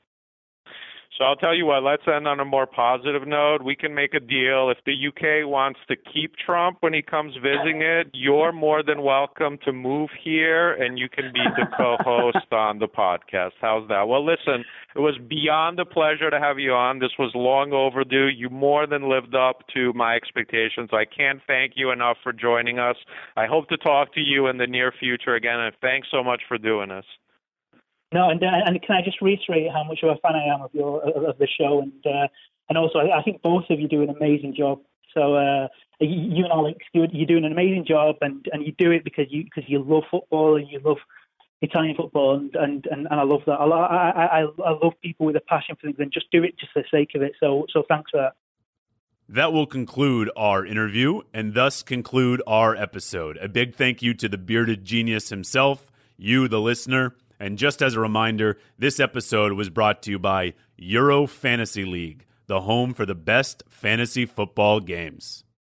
So I'll tell you what, let's end on a more positive note. We can make a deal. If the U K wants to keep Trump when he comes visiting it, you're more than welcome to move here, and you can be the co-host on the podcast. How's that? Well, listen, it was beyond a pleasure to have you on. This was long overdue. You more than lived up to my expectations. I can't thank you enough for joining us. I hope to talk to you in the near future again, and thanks so much for doing this. No, and uh, and can I just reiterate how much of a fan I am of your of the show, and uh, and also I, I think both of you do an amazing job. So uh, you, you and Alex, you're, you're doing an amazing job, and, and you do it because you because you love football and you love Italian football, and, and, and, and I love that. I, I I I love people with a passion for things and just do it just for the sake of it. So so thanks for that. That will conclude our interview and thus conclude our episode. A big thank you to the bearded genius himself, you, the listener. And just as a reminder, this episode was brought to you by Euro Fantasy League, the home for the best fantasy football games.